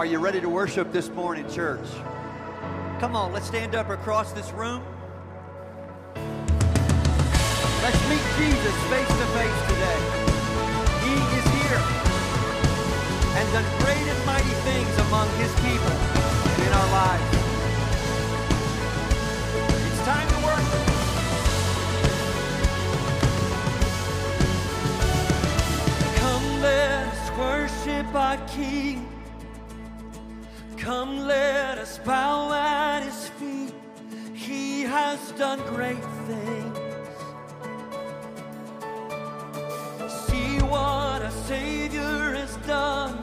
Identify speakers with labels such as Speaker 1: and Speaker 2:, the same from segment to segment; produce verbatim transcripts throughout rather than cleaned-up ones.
Speaker 1: Are you ready to worship this morning, church? Come on, let's stand up across this room. Let's meet Jesus face to face today. He is here and done great and mighty things among his people and in our lives. It's time to worship. Come, let us worship our King. Come, let us bow at his feet. He has done great things. See what our Savior has done.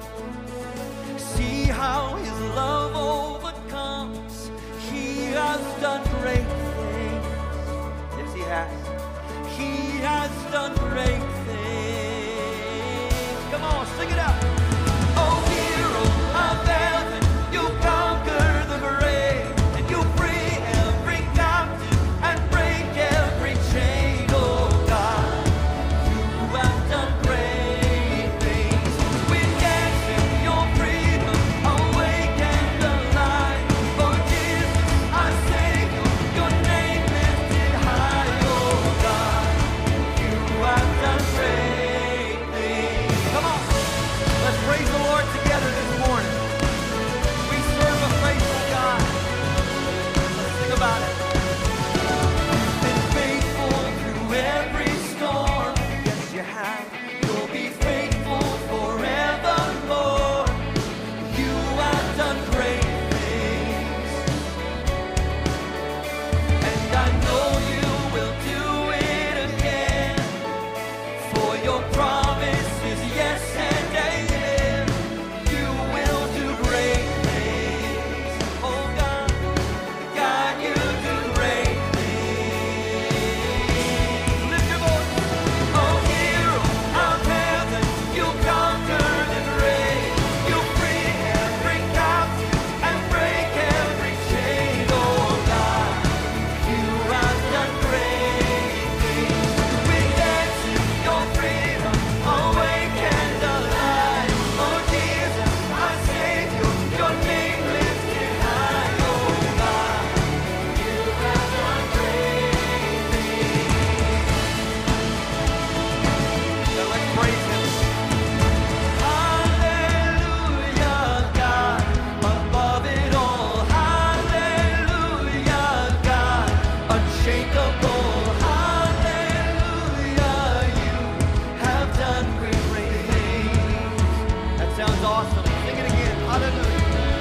Speaker 1: See how his love overcomes. He has done great things. Yes, he has. He has done great things. Come on, sing it out. Oh, hero of heaven, you conquer the grave, and you free every captive and break every chain. Oh God, you have done great things. We dance in your freedom, awake and alive. For Jesus, our Savior, your name lifted high. Oh God, you have done great things. Come on, let's praise the Lord together this morning. We serve a faithful God. Let's sing about it. You've been faithful through every storm. Yes, you have. You'll be faithful forevermore. You have done great things, and I know you will do it again. For your promise is yes and amen. You will do great things. Oh God, God, you do great things. Lift your voice. Oh, hero of heaven, you conquer the grave. You free every captive and break every chain. Oh God, you have done great things. We dance in your freedom, awake and alive. Oh Jesus, our Savior, your name lifted high. Oh God, you have done great things. Now let's praise him. Hallelujah, God, above it all. Hallelujah, God, unshakable. Hallelujah, you have done great, great things. That sounds awesome. Sing it again. Hallelujah.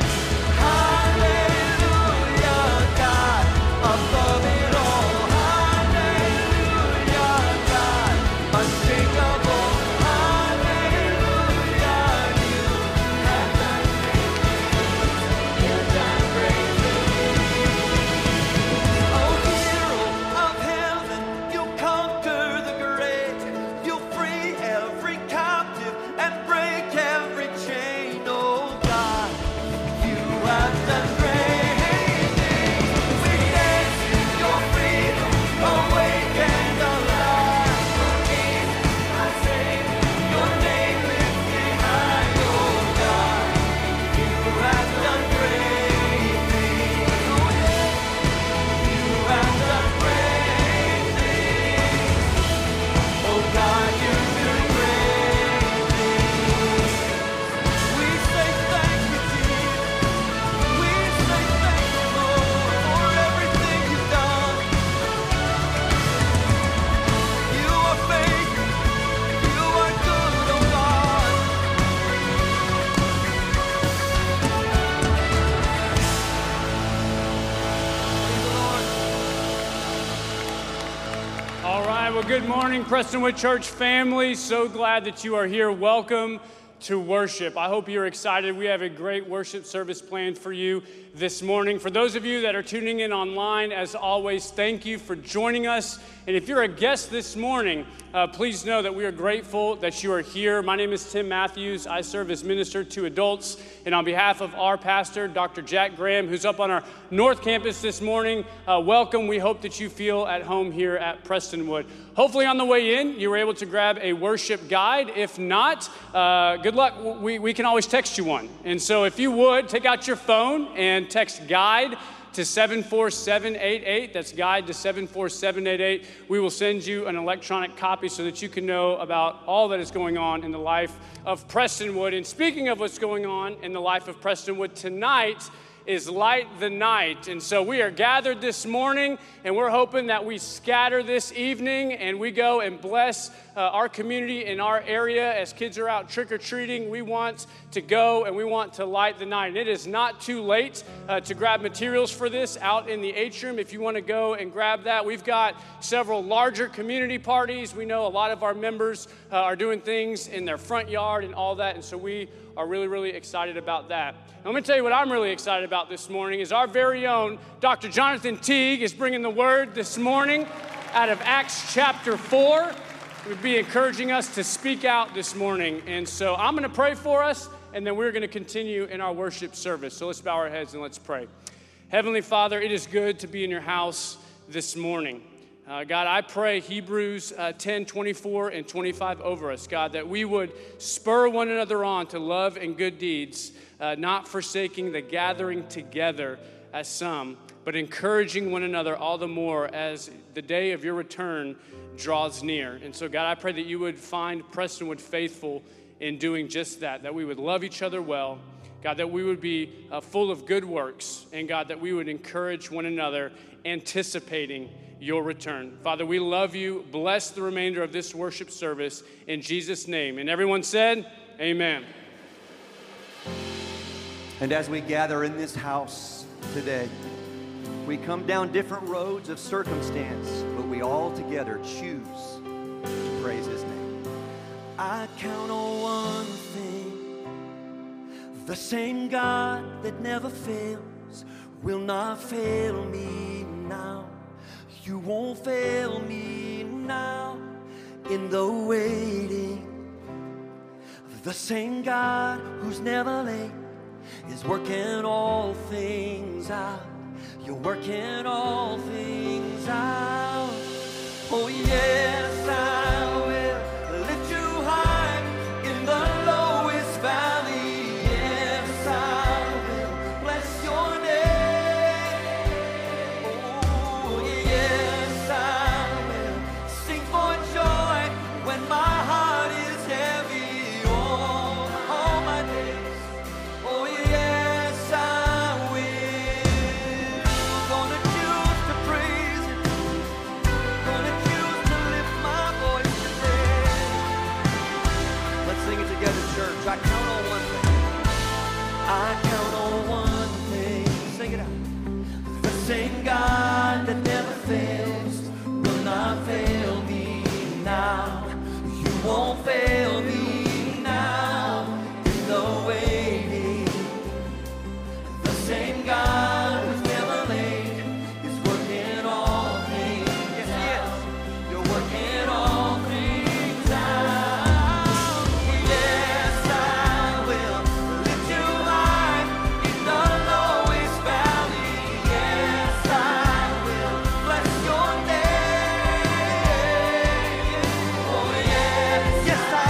Speaker 1: Hallelujah, God, above it all. Hallelujah, God, unshakable. Hallelujah, you have done great things. You've done great things. Oh, hero of heaven, you conquer the grave. You free every captive and break every chain. Oh God, you have done great things. We dance in your freedom, awake and alive. For Jesus, our Savior, your name lifted high. Oh God, you have done great things. Oh yeah, you have done great things. Oh God, you do great things. We say thank you, Jesus. We say thank you, Lord, for everything you've done. You are faithful. You are good, oh God. Praise the Lord.
Speaker 2: All right, well, good morning, Prestonwood Church family. So glad that you are here. Welcome to worship. I hope you're excited. We have a great worship service planned for you this morning. For those of you that are tuning in online, as always, thank you for joining us. And if you're a guest this morning, uh, please know that we are grateful that you are here. My name is Tim Matthews. I serve as minister to adults, and on behalf of our pastor, Doctor Jack Graham, who's up on our North Campus this morning, uh, welcome. We hope that you feel at home here at Prestonwood. Hopefully on the way in, you were able to grab a worship guide. If not, uh, good luck. We, we can always text you one. And so if you would, take out your phone and text GUIDE to seven four seven eight eight. That's GUIDE to seven four seven eight eight. We will send you an electronic copy so that you can know about all that is going on in the life of Prestonwood. And speaking of what's going on in the life of Prestonwood, tonight is Light the Night. And so we are gathered this morning, and we're hoping that we scatter this evening and we go and bless uh, our community in our area as kids are out trick-or-treating. We want to go and we want to light the night. And it is not too late uh, to grab materials for this out in the atrium if you want to go and grab that. We've got several larger community parties. We know a lot of our members uh, are doing things in their front yard and all that, and so we are really, really excited about that. I'm going to tell you what I'm really excited about this morning is our very own Doctor Jonathan Teague is bringing the word this morning out of Acts chapter four. We'll be encouraging us to speak out this morning. And so I'm going to pray for us, and then we're going to continue in our worship service. So let's bow our heads and let's pray. Heavenly Father, it is good to be in your house this morning. Uh, God, I pray Hebrews uh, ten, twenty-four and twenty-five over us, God, that we would spur one another on to love and good deeds, uh, not forsaking the gathering together as some, but encouraging one another all the more as the day of your return draws near. And so, God, I pray that you would find Prestonwood faithful in doing just that, that we would love each other well, God, that we would be uh, full of good works, and God, that we would encourage one another, anticipating your return. Father, we love you. Bless the remainder of this worship service in Jesus' name. And everyone said, amen.
Speaker 3: And as we gather in this house today, we come down different roads of circumstance, but we all together choose to praise his name.
Speaker 1: I count on one thing, the same God that never fails will not fail me now. You won't fail me now in the waiting. The same God who's never late is working all things out. You're working all things out. Oh yes, I will lift you high in the lowest valley. Yes, I will bless your name. Oh yes, I will sing for joy when my heart is heavy all, all my days. Oh yes, I will. Gonna choose to praise him. Gonna choose to lift my voice today.
Speaker 3: Let's sing it together, church. I count on one thing.
Speaker 1: I count on one thing.
Speaker 3: Sing it out.
Speaker 1: The same God that never fails will not fail me now. You won't fail me now in the waiting. The same God who's never late is working all things out. You're working all things out. Yes, I will lift you high in the lowest valley. Yes, I will bless your name. Oh yes, yes I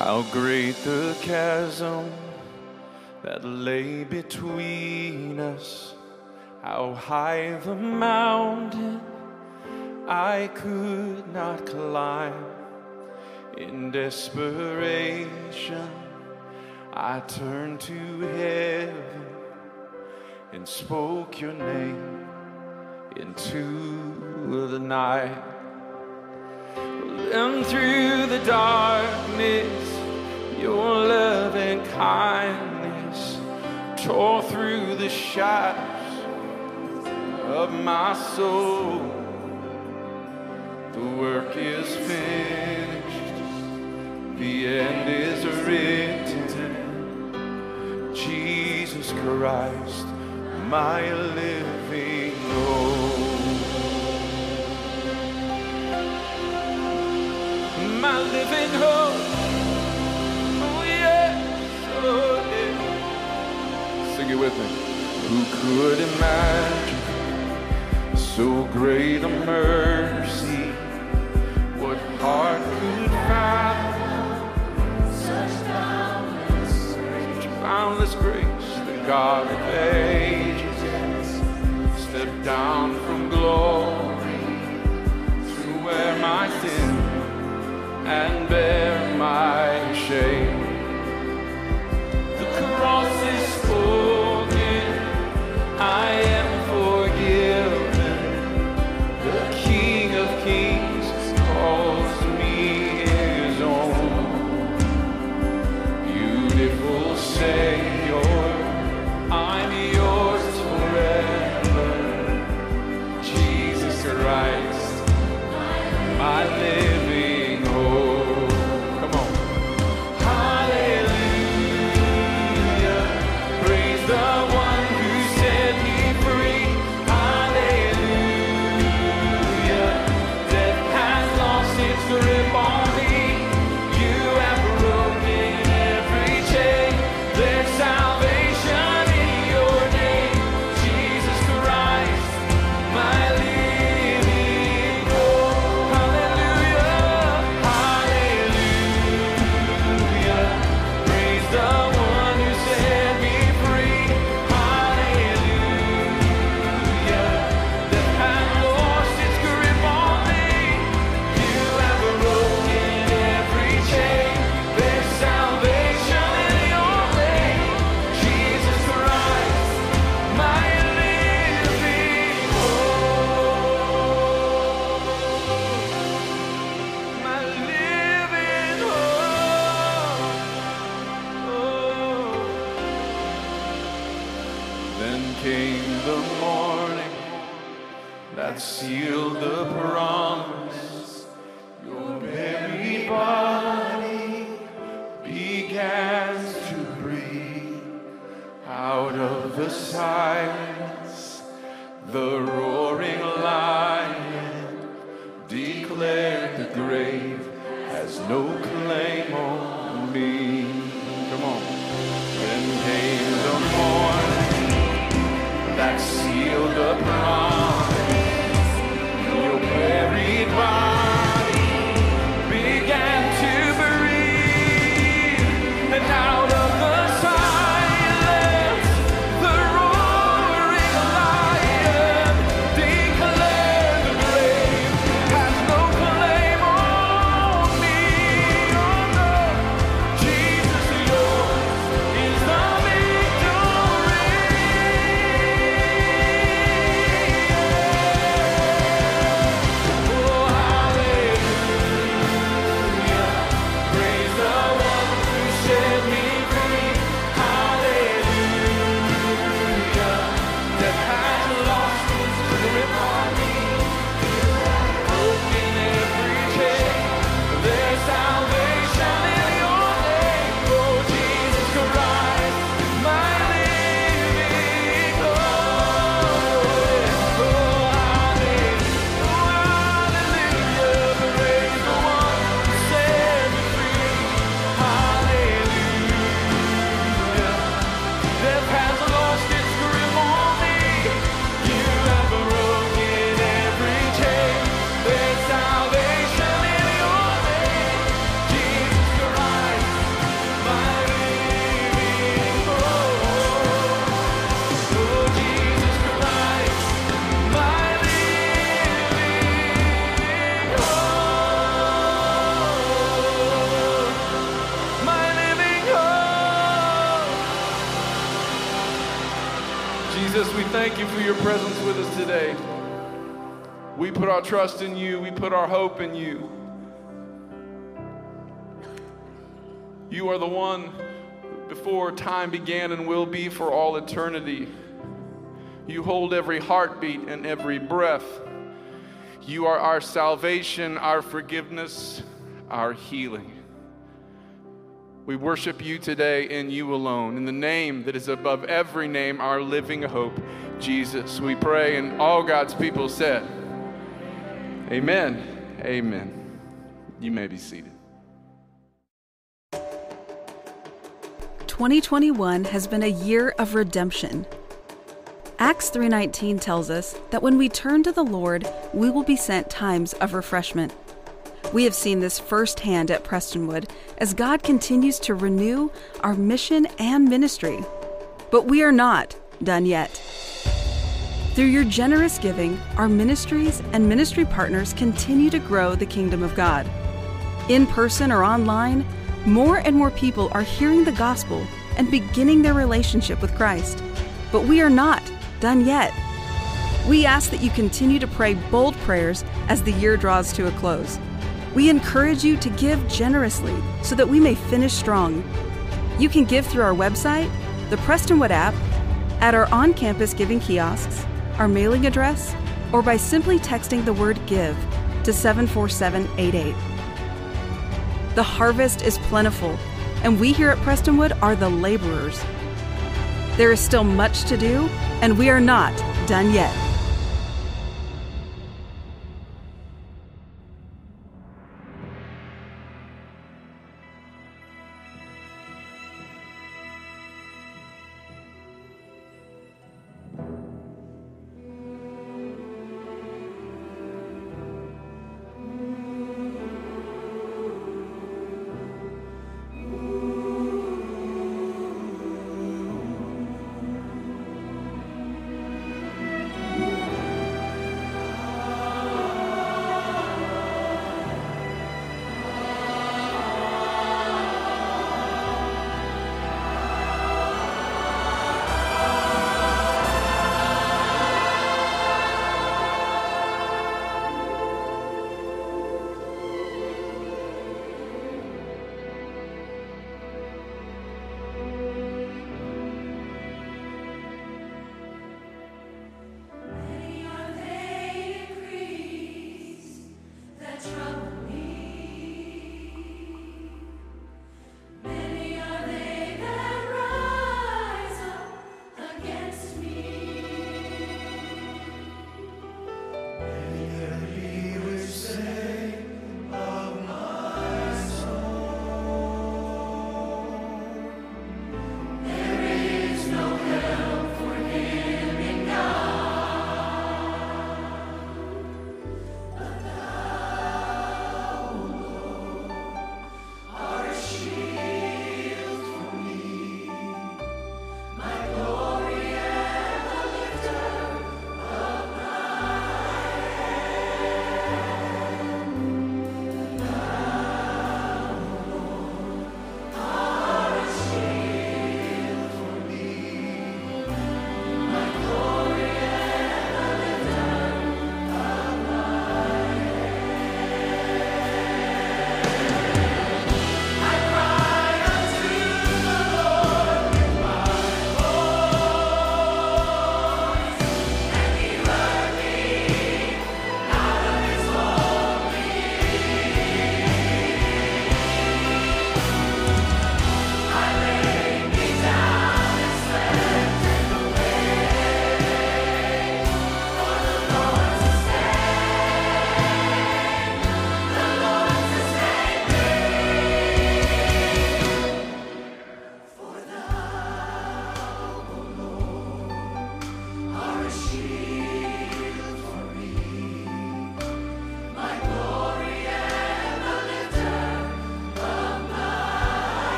Speaker 4: How great the chasm that lay between us, how high the mountain I could not climb. In desperation, I turned to heaven and spoke your name into the night. And through the darkness, your love and kindness tore through the shadows of my soul. The work is finished, the end is written. Jesus Christ, my living hope. My living hope. Oh yes, oh yes. Sing it with me. Who could imagine so great a mercy? What heart could fathom such boundless grace? Such boundless grace, the God of ages stepped down from glory to wear my sin and bear my shame. The cross is spoken, I am forgiven. The King of Kings calls me his own. Beautiful Savior, I'm yours forever. Jesus Christ, my living hope. Come on. Hallelujah. Praise the one who set me free. Hallelujah. Death has lost its grip on me. You have broken every chain. There's salvation in your name. Jesus Christ, my living hope. Hallelujah. Hallelujah. Praise the one who set me free. Hallelujah. Death has lost its grip on me. You have broken every chain. There's salvation in your name. Jesus Christ, my living hope. My living hope. Then came the morning that sealed the promise. Your very body began to breathe. Out of the silence, the roaring lion declared the grave has no claim on me. Come on. Then came the morning that sealed the promise. Your buried body began to breathe, and out of the silence, the roaring lion declared thank you for your presence with us today. We put our trust in you. We put our hope in you. You are the one before time began and will be for all eternity. You hold every heartbeat and every breath. You are our salvation, our forgiveness, our healing. We worship you today in you alone, in the name that is above every name, our living hope, Jesus. We pray, and all God's people said, amen, amen. You may be seated.
Speaker 5: twenty twenty-one has been a year of redemption. Acts three nineteen tells us that when we turn to the Lord, we will be sent times of refreshment. We have seen this firsthand at Prestonwood as God continues to renew our mission and ministry. But we are not done yet. Through your generous giving, our ministries and ministry partners continue to grow the kingdom of God. In person or online, more and more people are hearing the gospel and beginning their relationship with Christ. But we are not done yet. We ask that you continue to pray bold prayers as the year draws to a close. We encourage you to give generously so that we may finish strong. You can give through our website, the Prestonwood app, at our on-campus giving kiosks, our mailing address, or by simply texting the word GIVE to seven four seven eight eight. The harvest is plentiful, and we here at Prestonwood are the laborers. There is still much to do, and we are not done yet.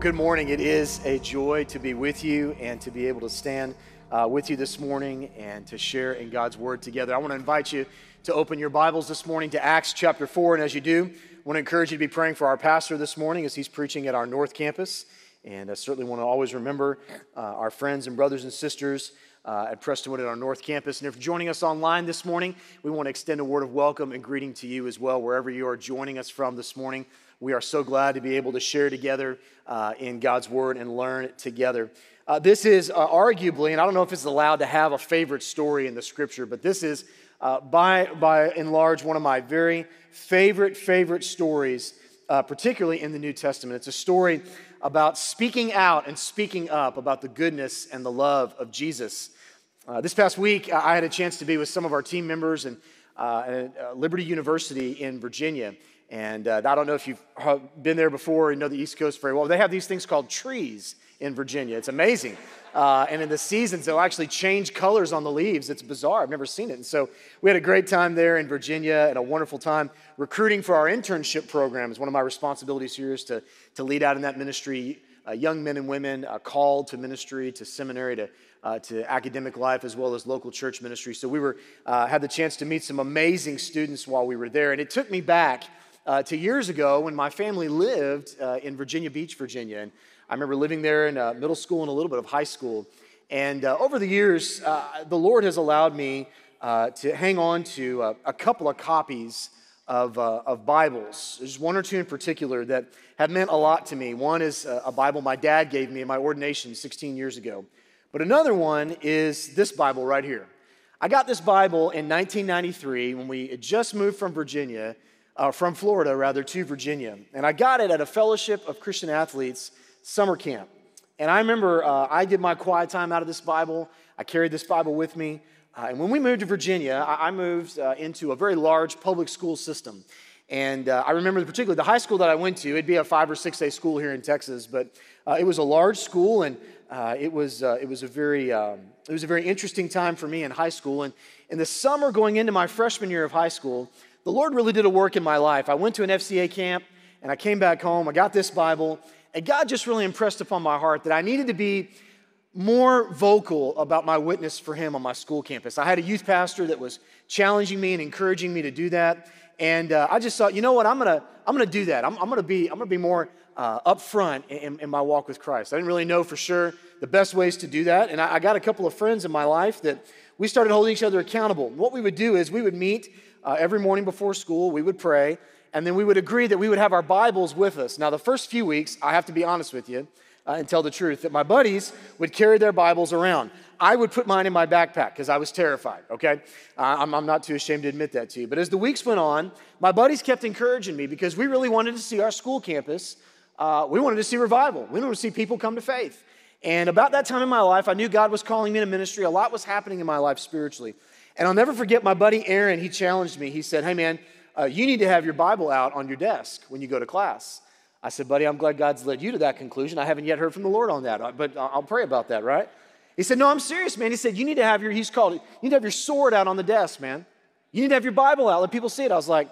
Speaker 6: good morning. It is a joy to be with you and to be able to stand uh, with you this morning and to share in God's Word together. I want to invite you to open your Bibles this morning to Acts chapter four, and as you do, I want to encourage you to be praying for our pastor this morning as he's preaching at our North Campus, and I certainly want to always remember uh, our friends and brothers and sisters uh, at Prestonwood at our North Campus. And if you're joining us online this morning, we want to extend a word of welcome and greeting to you as well, wherever you are joining us from this morning. We are so glad to be able to share together uh, in God's Word and learn together. Uh, this is uh, arguably, and I don't know if it's allowed to have a favorite story in the Scripture, but this is uh, by, by and large one of my very favorite, favorite stories, uh, particularly in the New Testament. It's a story about speaking out and speaking up about the goodness and the love of Jesus. Uh, this past week, I had a chance to be with some of our team members and, uh, at uh, Liberty University in Virginia. And uh, I don't know if you've been there before and know the East Coast very well. They have these things called trees in Virginia. It's amazing. Uh, and in the seasons, they'll actually change colors on the leaves. It's bizarre. I've never seen it. And so we had a great time there in Virginia and a wonderful time recruiting for our internship program. It's one of my responsibilities here is to, to lead out in that ministry, uh, young men and women uh, called to ministry, to seminary, to Uh, to academic life as well as local church ministry. So we were uh, had the chance to meet some amazing students while we were there. And it took me back uh, to years ago when my family lived uh, in Virginia Beach, Virginia. And I remember living there in uh, middle school and a little bit of high school. And uh, over the years, uh, the Lord has allowed me uh, to hang on to uh, a couple of copies of, uh, of Bibles. There's one or two in particular that have meant a lot to me. One is uh, a Bible my dad gave me in my ordination sixteen years ago. But another one is this Bible right here. I got this Bible in nineteen ninety-three when we had just moved from Virginia, uh, from Florida rather, to Virginia. And I got it at a Fellowship of Christian Athletes summer camp. And I remember uh, I did my quiet time out of this Bible. I carried this Bible with me. Uh, and when we moved to Virginia, I, I moved uh, into a very large public school system. And uh, I remember particularly the high school that I went to. It'd be a five or six day school here in Texas, but uh, it was a large school, and uh, it was uh, it was a very um, it was a very interesting time for me in high school. And in the summer going into my freshman year of high school, the Lord really did a work in my life. I went to an F C A camp, and I came back home. I got this Bible, and God just really impressed upon my heart that I needed to be more vocal about my witness for Him on my school campus. I had a youth pastor that was challenging me and encouraging me to do that. And uh, I just thought, you know what, I'm gonna I'm gonna do that. I'm, I'm gonna be I'm gonna be more uh, upfront in, in my walk with Christ. I didn't really know for sure the best ways to do that, and I, I got a couple of friends in my life that we started holding each other accountable. What we would do is we would meet uh, every morning before school. We would pray, and then we would agree that we would have our Bibles with us. Now, the first few weeks, I have to be honest with you uh, and tell the truth, that my buddies would carry their Bibles around. I would put mine in my backpack because I was terrified, okay? Uh, I'm, I'm not too ashamed to admit that to you. But as the weeks went on, my buddies kept encouraging me because we really wanted to see our school campus. Uh, we wanted to see revival. We wanted to see people come to faith. And about that time in my life, I knew God was calling me into ministry. A lot was happening in my life spiritually. And I'll never forget my buddy Aaron. He challenged me. He said, hey, man, uh, you need to have your Bible out on your desk when you go to class. I said, buddy, I'm glad God's led you to that conclusion. I haven't yet heard from the Lord on that, but I'll pray about that, right? He said, no, I'm serious, man. He said, you need to have your, he's called it, you need to have your sword out on the desk, man. You need to have your Bible out. Let people see it. I was like,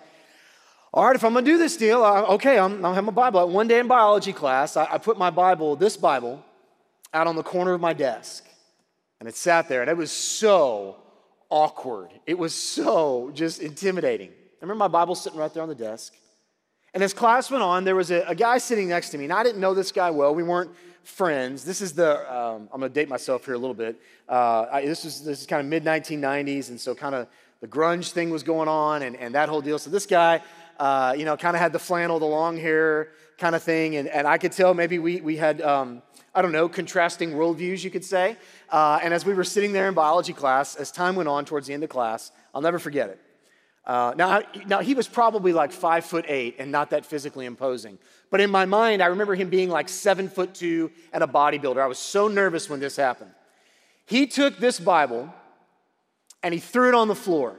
Speaker 6: all right, if I'm going to do this deal, I, okay, I'm, I'll have my Bible out. One day in biology class, I, I put my Bible, this Bible, out on the corner of my desk. And it sat there, and it was so awkward. It was so just intimidating. I remember my Bible sitting right there on the desk. And as class went on, there was a, a guy sitting next to me, and I didn't know this guy well. We weren't friends. This is the, um, I'm going to date myself here a little bit. Uh, I, this is this is kind of mid nineteen nineties, and so kind of the grunge thing was going on, and, and that whole deal. So this guy, uh, you know, kind of had the flannel, the long hair kind of thing, and, and I could tell maybe we, we had, um, I don't know, contrasting worldviews, you could say. Uh, and as we were sitting there in biology class, as time went on towards the end of class, I'll never forget it. Uh, now, now, he was probably like five foot eight and not that physically imposing. But in my mind, I remember him being like seven foot two and a bodybuilder. I was so nervous when this happened. He took this Bible and he threw it on the floor.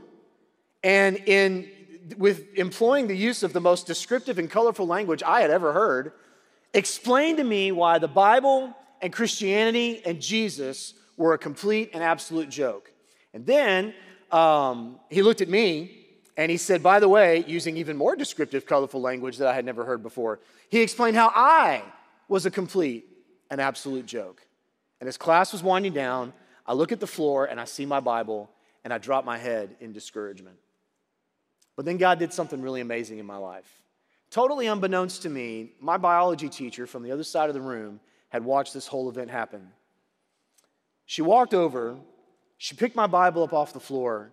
Speaker 6: And in with employing the use of the most descriptive and colorful language I had ever heard, explained to me why the Bible and Christianity and Jesus were a complete and absolute joke. And then um, he looked at me and he said, by the way, using even more descriptive, colorful language that I had never heard before, he explained how I was a complete and absolute joke. And as class was winding down, I look at the floor and I see my Bible and I drop my head in discouragement. But then God did something really amazing in my life. Totally unbeknownst to me, my biology teacher from the other side of the room had watched this whole event happen. She walked over, she picked my Bible up off the floor,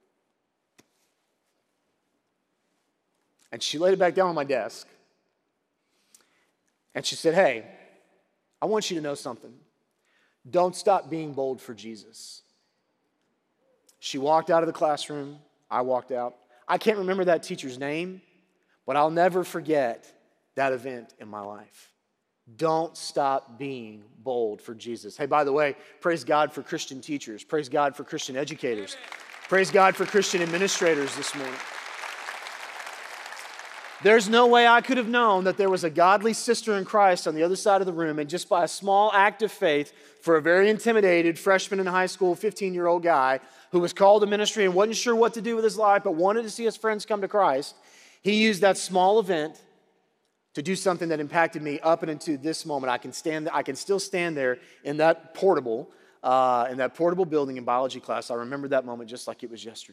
Speaker 6: and she laid it back down on my desk. And she said, hey, I want you to know something. Don't stop being bold for Jesus. She walked out of the classroom. I walked out. I can't remember that teacher's name, but I'll never forget that event in my life. Don't stop being bold for Jesus. Hey, by the way, praise God for Christian teachers. Praise God for Christian educators. Praise God for Christian administrators this morning. There's no way I could have known that there was a godly sister in Christ on the other side of the room, and just by a small act of faith for a very intimidated freshman in high school, fifteen-year-old guy who was called to ministry and wasn't sure what to do with his life but wanted to see his friends come to Christ, he used that small event to do something that impacted me up and into this moment. I can stand, I can still stand there in that portable, uh, in that portable building in biology class. I remember that moment just like it was yesterday.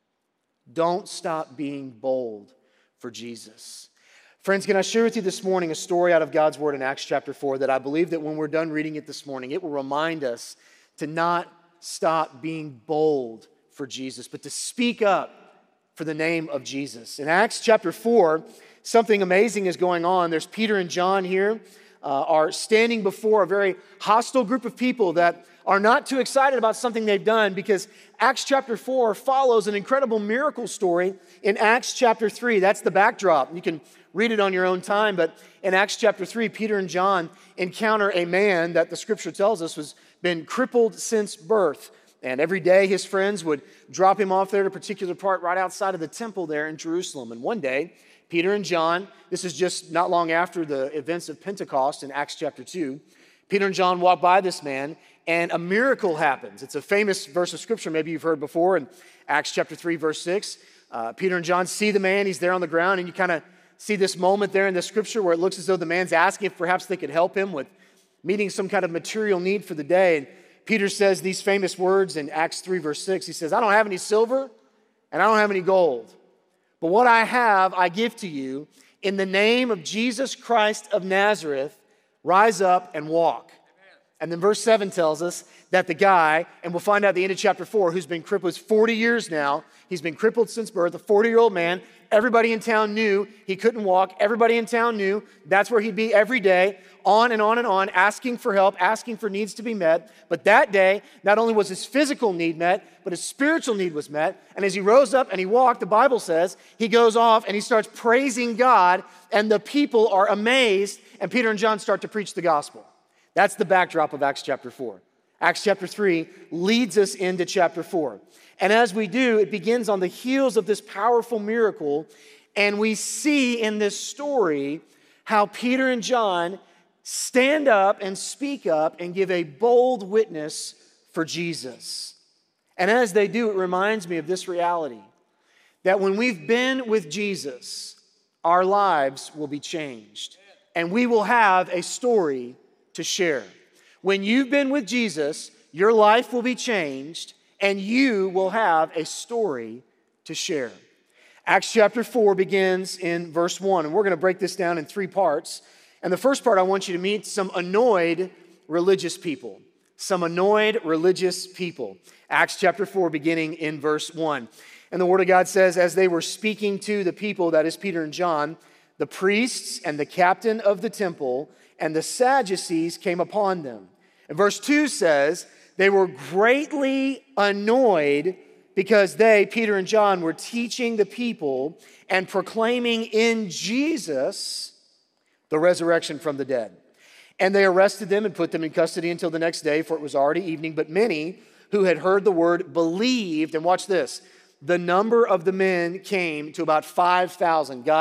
Speaker 6: Don't stop being bold for Jesus. Friends, can I share with you this morning a story out of God's Word in Acts chapter four that I believe that when we're done reading it this morning, it will remind us to not stop being bold for Jesus, but to speak up for the name of Jesus. In Acts chapter four, something amazing is going on. There's Peter and John here, uh, are standing before a very hostile group of people that are not too excited about something they've done, because Acts chapter four follows an incredible miracle story in Acts chapter three. That's the backdrop. You can read it on your own time, but in Acts chapter three, Peter and John encounter a man that the scripture tells us was been crippled since birth. And every day his friends would drop him off there at a particular part right outside of the temple there in Jerusalem. And one day, Peter and John, this is just not long after the events of Pentecost in Acts chapter two, Peter and John walk by this man, and a miracle happens. It's a famous verse of scripture maybe you've heard before in Acts chapter three, verse six. Uh, Peter and John see the man. He's there on the ground, and you kind of see this moment there in the scripture where it looks as though the man's asking if perhaps they could help him with meeting some kind of material need for the day. And Peter says these famous words in Acts three, verse six. He says, I don't have any silver, and I don't have any gold, but what I have I give to you. In the name of Jesus Christ of Nazareth, rise up and walk. And then verse seven tells us that the guy, and we'll find out at the end of chapter four, who's been crippled forty years now. He's been crippled since birth, a forty-year-old man. Everybody in town knew he couldn't walk. Everybody in town knew that's where he'd be every day, on and on and on, asking for help, asking for needs to be met. But that day, not only was his physical need met, but his spiritual need was met. And as he rose up and he walked, the Bible says, he goes off and he starts praising God, and the people are amazed, and Peter and John start to preach the gospel. That's the backdrop of Acts chapter four. Acts chapter three leads us into chapter four. And as we do, it begins on the heels of this powerful miracle, and we see in this story how Peter and John stand up and speak up and give a bold witness for Jesus. And as they do, it reminds me of this reality, that when we've been with Jesus, our lives will be changed, and we will have a story to share. When you've been with Jesus, your life will be changed, and you will have a story to share. Acts chapter four begins in verse one, and we're going to break this down in three parts. And the first part, I want you to meet some annoyed religious people. Some annoyed religious people. Acts chapter four, beginning in verse one. And the Word of God says, as they were speaking to the people, that is Peter and John, the priests and the captain of the temple and the Sadducees came upon them. And verse two says, they were greatly annoyed because they, Peter and John, were teaching the people and proclaiming in Jesus the resurrection from the dead. And they arrested them and put them in custody until the next day, for it was already evening. But many who had heard the word believed. And watch this. The number of the men came to about five thousand. God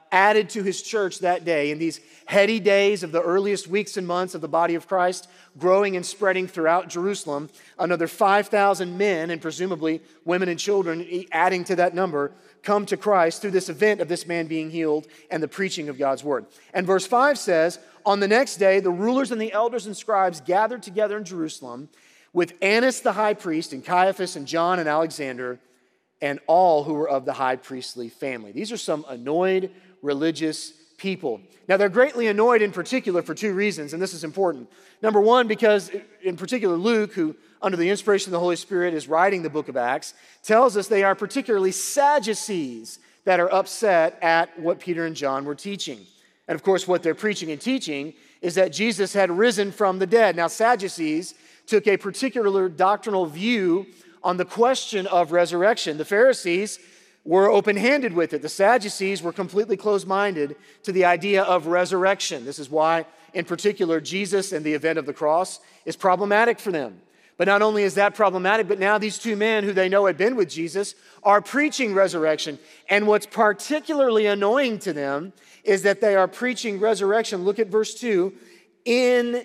Speaker 6: added to his church that day in these heady days of the earliest weeks and months of the body of Christ, growing and spreading throughout Jerusalem. Another five thousand men, and presumably women and children, adding to that number, come to Christ through this event of this man being healed and the preaching of God's word. And verse five says, on the next day, the rulers and the elders and scribes gathered together in Jerusalem with Annas the high priest and Caiaphas and John and Alexander and all who were of the high priestly family. These are some annoyed religious people. Now, they're greatly annoyed in particular for two reasons, and this is important. Number one, because in particular Luke, who under the inspiration of the Holy Spirit is writing the book of Acts, tells us they are particularly Sadducees that are upset at what Peter and John were teaching. And of course, what they're preaching and teaching is that Jesus had risen from the dead. Now, Sadducees took a particular doctrinal view on the question of resurrection. The Pharisees were open-handed with it. The Sadducees were completely closed-minded to the idea of resurrection. This is why, in particular, Jesus and the event of the cross is problematic for them. But not only is that problematic, but now these two men who they know had been with Jesus are preaching resurrection. And what's particularly annoying to them is that they are preaching resurrection. Look at verse two, in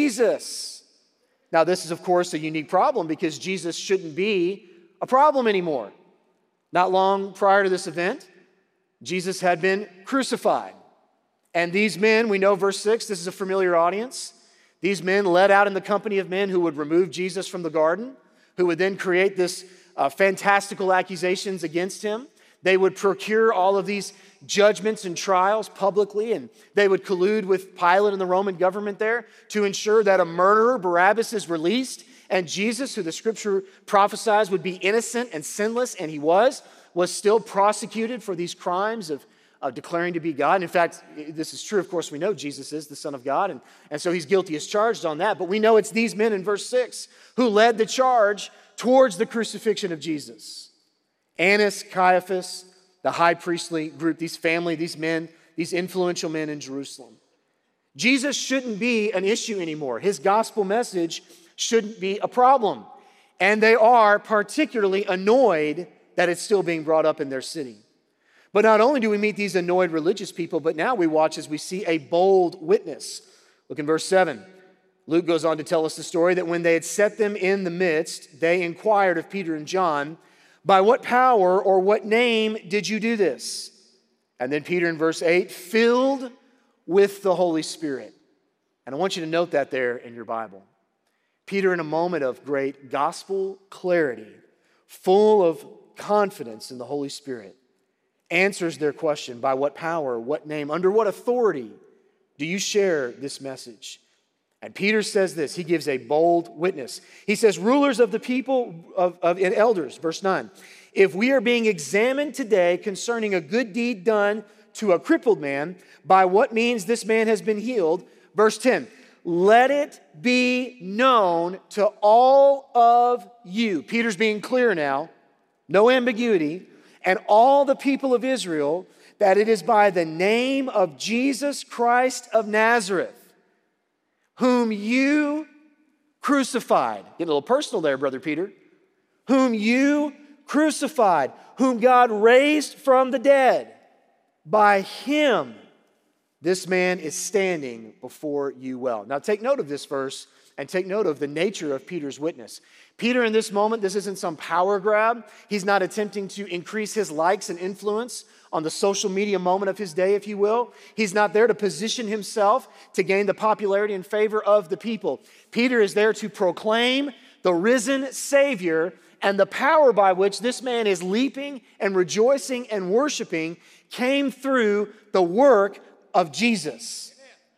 Speaker 6: Jesus. Now, this is, of course, a unique problem because Jesus shouldn't be a problem anymore. Not long prior to this event, Jesus had been crucified. And these men, we know verse six, this is a familiar audience. These men led out in the company of men who would remove Jesus from the garden, who would then create this uh, fantastical accusations against him. They would procure all of these judgments and trials publicly, and they would collude with Pilate and the Roman government there to ensure that a murderer, Barabbas, is released, and Jesus, who the scripture prophesies would be innocent and sinless, and he was, was still prosecuted for these crimes of of declaring to be God. And in fact, this is true. Of course, we know Jesus is the Son of God, and, and so he's guilty as charged on that. But we know it's these men in verse six who led the charge towards the crucifixion of Jesus. Annas, Caiaphas, the high priestly group, these family, these men, these influential men in Jerusalem. Jesus shouldn't be an issue anymore. His gospel message shouldn't be a problem. And they are particularly annoyed that it's still being brought up in their city. But not only do we meet these annoyed religious people, but now we watch as we see a bold witness. Look in verse seven. Luke goes on to tell us the story that when they had set them in the midst, they inquired of Peter and John, by what power or what name did you do this? And then Peter in verse eight, filled with the Holy Spirit. And I want you to note that there in your Bible. Peter, in a moment of great gospel clarity, full of confidence in the Holy Spirit, answers their question, by what power, what name, under what authority do you share this message? And Peter says this, he gives a bold witness. He says, rulers of the people of, of and elders, verse nine, if we are being examined today concerning a good deed done to a crippled man, by what means this man has been healed, verse ten, let it be known to all of you. Peter's being clear now, no ambiguity, and all the people of Israel, that it is by the name of Jesus Christ of Nazareth, whom you crucified. Get a little personal there, Brother Peter. Whom you crucified, whom God raised from the dead. By him, this man is standing before you well. Now take note of this verse and take note of the nature of Peter's witness. Peter, in this moment, this isn't some power grab. He's not attempting to increase his likes and influence on the social media moment of his day, if you will. He's not there to position himself to gain the popularity and favor of the people. Peter is there to proclaim the risen Savior, and the power by which this man is leaping and rejoicing and worshiping came through the work of Jesus.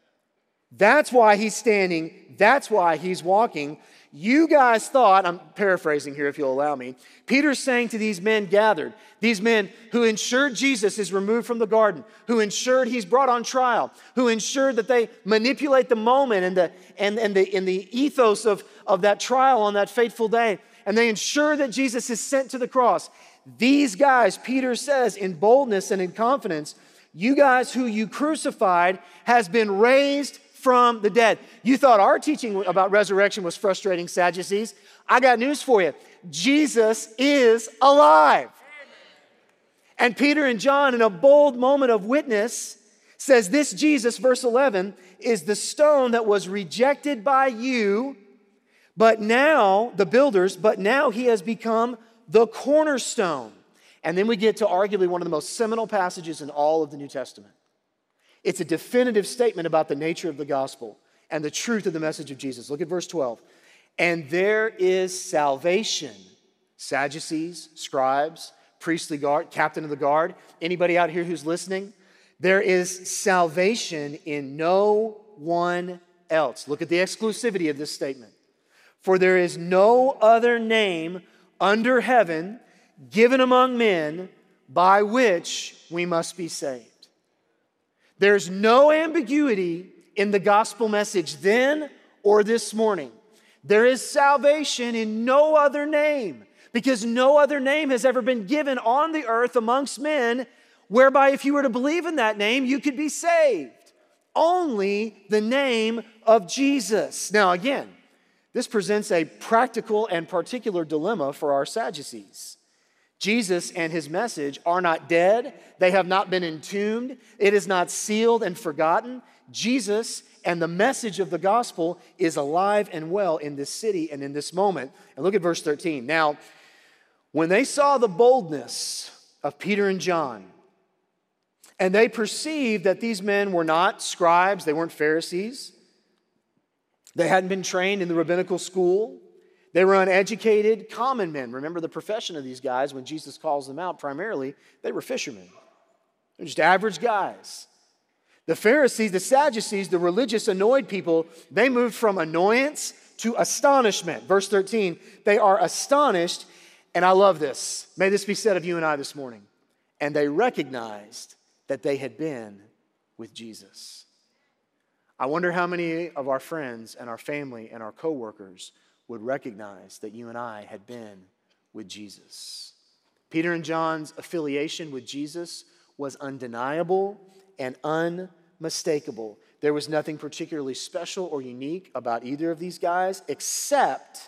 Speaker 6: That's why he's standing. That's why he's walking. You guys thought, I'm paraphrasing here if you'll allow me, Peter's saying to these men gathered, these men who ensured Jesus is removed from the garden, who ensured he's brought on trial, who ensured that they manipulate the moment and the, and, and the, and the ethos of, of that trial on that fateful day, and they ensure that Jesus is sent to the cross. These guys, Peter says in boldness and in confidence, you guys who you crucified has been raised from the dead. You thought our teaching about resurrection was frustrating, Sadducees. I got news for you. Jesus is alive. And Peter and John, in a bold moment of witness, says this Jesus, verse eleven, is the stone that was rejected by you, but now, the builders, but now he has become the cornerstone. And then we get to arguably one of the most seminal passages in all of the New Testament. It's a definitive statement about the nature of the gospel and the truth of the message of Jesus. Look at verse twelve. And there is salvation. Sadducees, scribes, priestly guard, captain of the guard. Anybody out here who's listening? There is salvation in no one else. Look at the exclusivity of this statement. For there is no other name under heaven given among men by which we must be saved. There's no ambiguity in the gospel message then or this morning. There is salvation in no other name, because no other name has ever been given on the earth amongst men whereby if you were to believe in that name, you could be saved. Only the name of Jesus. Now again, this presents a practical and particular dilemma for our Sadducees. Jesus and his message are not dead. They have not been entombed. It is not sealed and forgotten. Jesus and the message of the gospel is alive and well in this city and in this moment. And look at verse thirteen. Now, when they saw the boldness of Peter and John, and they perceived that these men were not scribes, they weren't Pharisees, they hadn't been trained in the rabbinical school, they were uneducated, common men. Remember the profession of these guys when Jesus calls them out primarily, they were fishermen. They're just average guys. The Pharisees, the Sadducees, the religious annoyed people, they moved from annoyance to astonishment. Verse thirteen, they are astonished, and I love this. May this be said of you and I this morning. And they recognized that they had been with Jesus. I wonder how many of our friends and our family and our coworkers would recognize that you and I had been with Jesus. Peter and John's affiliation with Jesus was undeniable and unmistakable. There was nothing particularly special or unique about either of these guys, except,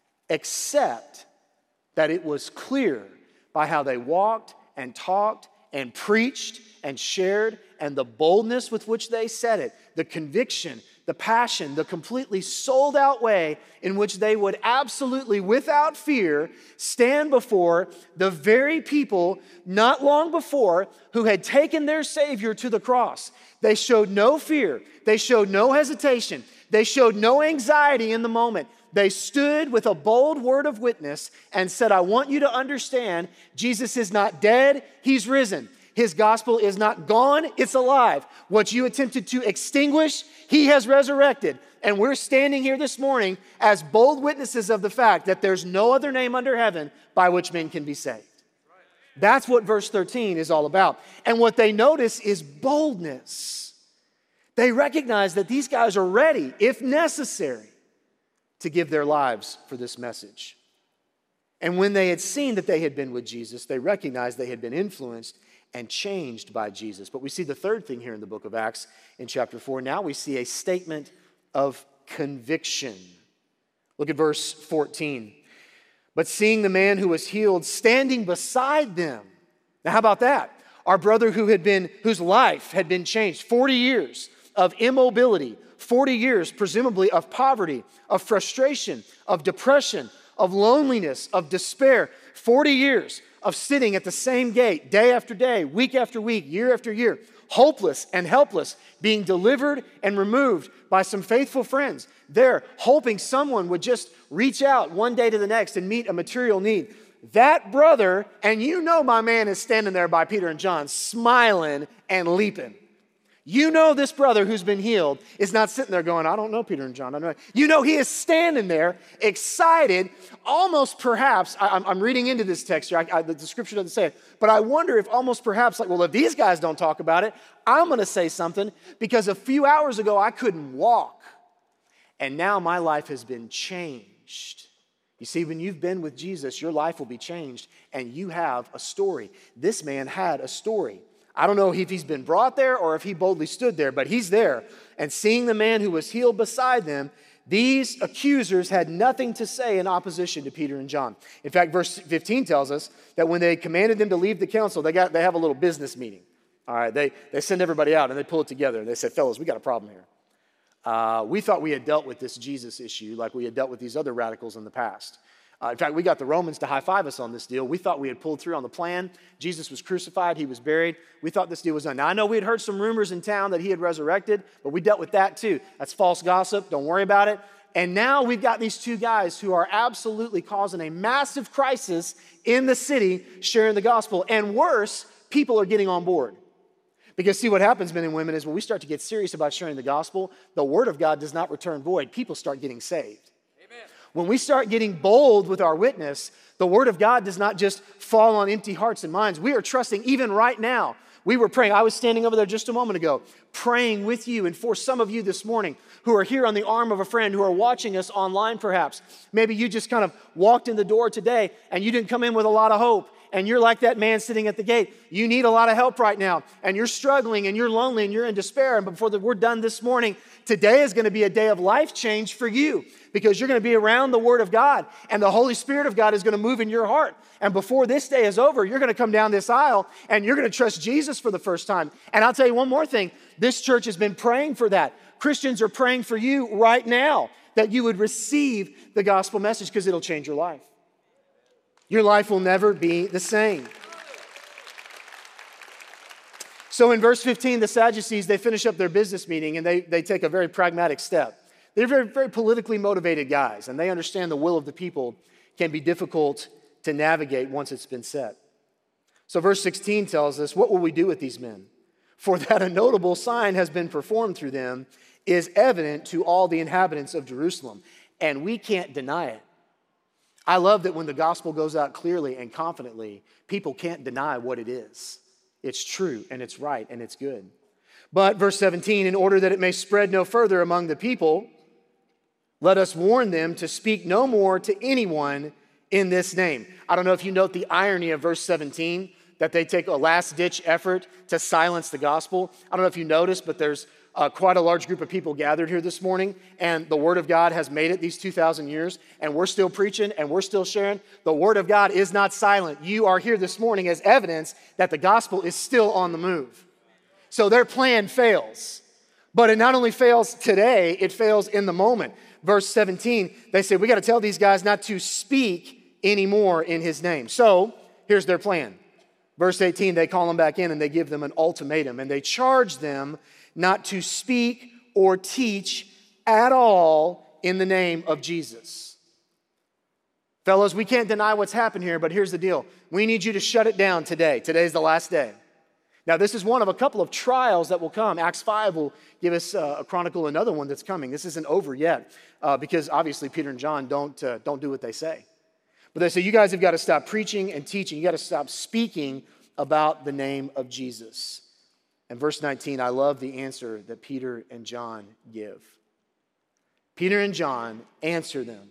Speaker 6: except that it was clear by how they walked and talked and preached and shared, and the boldness with which they said it, the conviction, the passion, the completely sold out way in which they would absolutely, without fear, stand before the very people not long before who had taken their Savior to the cross. They showed no fear. They showed no hesitation. They showed no anxiety in the moment. They stood with a bold word of witness and said, I want you to understand, Jesus is not dead, he's risen. His gospel is not gone, it's alive. What you attempted to extinguish, he has resurrected. And we're standing here this morning as bold witnesses of the fact that there's no other name under heaven by which men can be saved. That's what verse thirteen is all about. And what they notice is boldness. They recognize that these guys are ready, if necessary, to give their lives for this message. And when they had seen that they had been with Jesus, they recognized they had been influenced and changed by Jesus. But we see the third thing here in the book of Acts in chapter four. Now we see a statement of conviction. Look at verse fourteen. But seeing the man who was healed standing beside them. Now how about that? Our brother who had been, whose life had been changed, forty years of immobility, forty years presumably of poverty, of frustration, of depression, of loneliness, of despair, forty years of sitting at the same gate day after day, week after week, year after year, hopeless and helpless, being delivered and removed by some faithful friends. There, hoping someone would just reach out one day to the next and meet a material need. That brother, and you know my man is standing there by Peter and John, smiling and leaping. You know this brother who's been healed is not sitting there going, I don't know Peter and John. I don't know. You know he is standing there excited, almost perhaps, I, I'm, I'm reading into this text here, I, I, the scripture doesn't say it, but I wonder if almost perhaps like, well, if these guys don't talk about it, I'm going to say something because a few hours ago I couldn't walk and now my life has been changed. You see, when you've been with Jesus, your life will be changed and you have a story. This man had a story. I don't know if he's been brought there or if he boldly stood there, but he's there. And seeing the man who was healed beside them, These accusers had nothing to say in opposition to Peter and John. In fact, verse fifteen tells us that when they commanded them to leave the council, they got they have a little business meeting. All right, they, they send everybody out and they pull it together. They say, fellas, we got a problem here. Uh, we thought we had dealt with this Jesus issue like we had dealt with these other radicals in the past. Uh, in fact, we got the Romans to high-five us on this deal. We thought we had pulled through on the plan. Jesus was crucified. He was buried. We thought this deal was done. Now, I know we had heard some rumors in town that he had resurrected, but we dealt with that too. That's false gossip. Don't worry about it. And now we've got these two guys who are absolutely causing a massive crisis in the city sharing the gospel. And worse, people are getting on board. Because see what happens, men and women, is when we start to get serious about sharing the gospel, the word of God does not return void. People start getting saved. When we start getting bold with our witness, the word of God does not just fall on empty hearts and minds. We are trusting even right now. We were praying. I was standing over there just a moment ago, praying with you and for some of you this morning who are here on the arm of a friend, who are watching us online perhaps. Maybe you just kind of walked in the door today and you didn't come in with a lot of hope. And you're like that man sitting at the gate. You need a lot of help right now. And you're struggling and you're lonely and you're in despair. And before the, we're done this morning, today is going to be a day of life change for you, because you're going to be around the Word of God and the Holy Spirit of God is going to move in your heart. And before this day is over, you're going to come down this aisle and you're going to trust Jesus for the first time. And I'll tell you one more thing. This church has been praying for that. Christians are praying for you right now that you would receive the gospel message, because it'll change your life. Your life will never be the same. So in verse fifteen, the Sadducees, they finish up their business meeting and they, they take a very pragmatic step. They're very, very politically motivated guys, and they understand the will of the people can be difficult to navigate once it's been set. So verse sixteen tells us, what will we do with these men? For that a notable sign has been performed through them is evident to all the inhabitants of Jerusalem, and we can't deny it. I love that when the gospel goes out clearly and confidently, people can't deny what it is. It's true and it's right and it's good. But verse seventeen, in order that it may spread no further among the people, let us warn them to speak no more to anyone in this name. I don't know if you note the irony of verse seventeen, that they take a last-ditch effort to silence the gospel. I don't know if you noticed, but there's Uh, quite a large group of people gathered here this morning, and the Word of God has made it these two thousand years, and we're still preaching and we're still sharing. The Word of God is not silent. You are here this morning as evidence that the gospel is still on the move. So their plan fails, but it not only fails today, it fails in the moment. Verse seventeen, they say, we got to tell these guys not to speak anymore in His name. So here's their plan. Verse eighteen, they call them back in and they give them an ultimatum, and they charge them not to speak or teach at all in the name of Jesus. Fellows, we can't deny what's happened here, but here's the deal. We need you to shut it down today. Today's the last day. Now, this is one of a couple of trials that will come. Acts five will give us uh, a chronicle, another one that's coming. This isn't over yet, uh, because obviously Peter and John don't, uh, don't do what they say. But they say, you guys have got to stop preaching and teaching. You got to stop speaking about the name of Jesus. And verse nineteen, I love the answer that Peter and John give. Peter and John answer them.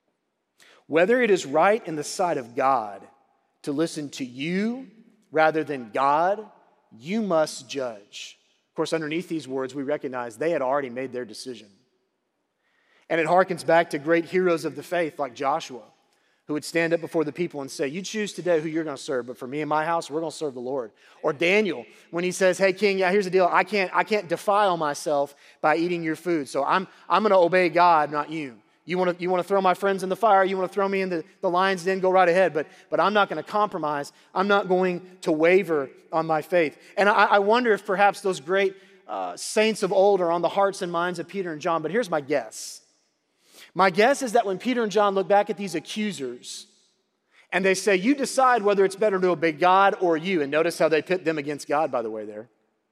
Speaker 6: Whether it is right in the sight of God to listen to you rather than God, you must judge. Of course, underneath these words, we recognize they had already made their decision. And it harkens back to great heroes of the faith like Joshua, who would stand up before the people and say, you choose today who you're going to serve, but for me and my house, we're going to serve the Lord. Or Daniel, when he says, hey, king, yeah, here's the deal. I can't, I can't defile myself by eating your food, so I'm, I'm going to obey God, not you. You want to, you want to throw my friends in the fire? You want to throw me in the, the lion's den? Go right ahead, but, but I'm not going to compromise. I'm not going to waver on my faith. And I, I wonder if perhaps those great uh, saints of old are on the hearts and minds of Peter and John, but here's my guess. My guess is that when Peter and John look back at these accusers and they say, you decide whether it's better to obey God or you, and notice how they pit them against God, by the way, there.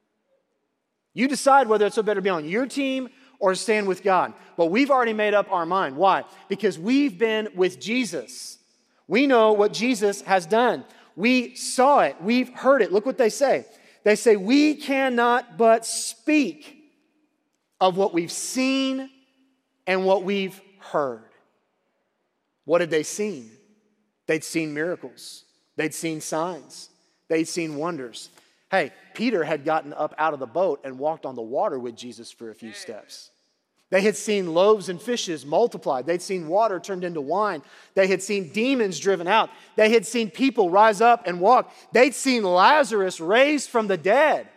Speaker 6: You decide whether it's better to be on your team or stand with God. But we've already made up our mind. Why? Because we've been with Jesus. We know what Jesus has done. We saw it. We've heard it. Look what they say. They say, we cannot but speak of what we've seen and what we've heard. What had they seen? They'd seen miracles. They'd seen signs. They'd seen wonders. Hey, Peter had gotten up out of the boat and walked on the water with Jesus for a few steps. They had seen loaves and fishes multiplied. They'd seen water turned into wine. They had seen demons driven out. They had seen people rise up and walk. They'd seen Lazarus raised from the dead.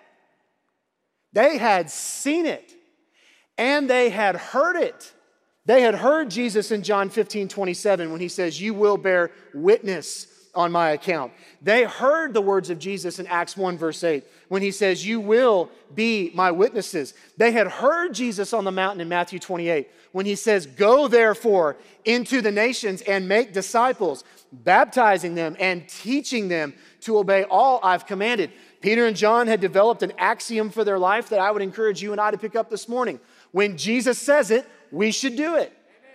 Speaker 6: They had seen it, and they had heard it. They had heard Jesus in John fifteen twenty-seven when he says, "You will bear witness on my account." They heard the words of Jesus in Acts one verse eight when he says, "You will be my witnesses." They had heard Jesus on the mountain in Matthew twenty-eight when he says, "Go therefore into the nations and make disciples, baptizing them and teaching them to obey all I've commanded." Peter and John had developed an axiom for their life that I would encourage you and I to pick up this morning. When Jesus says it, we should do it.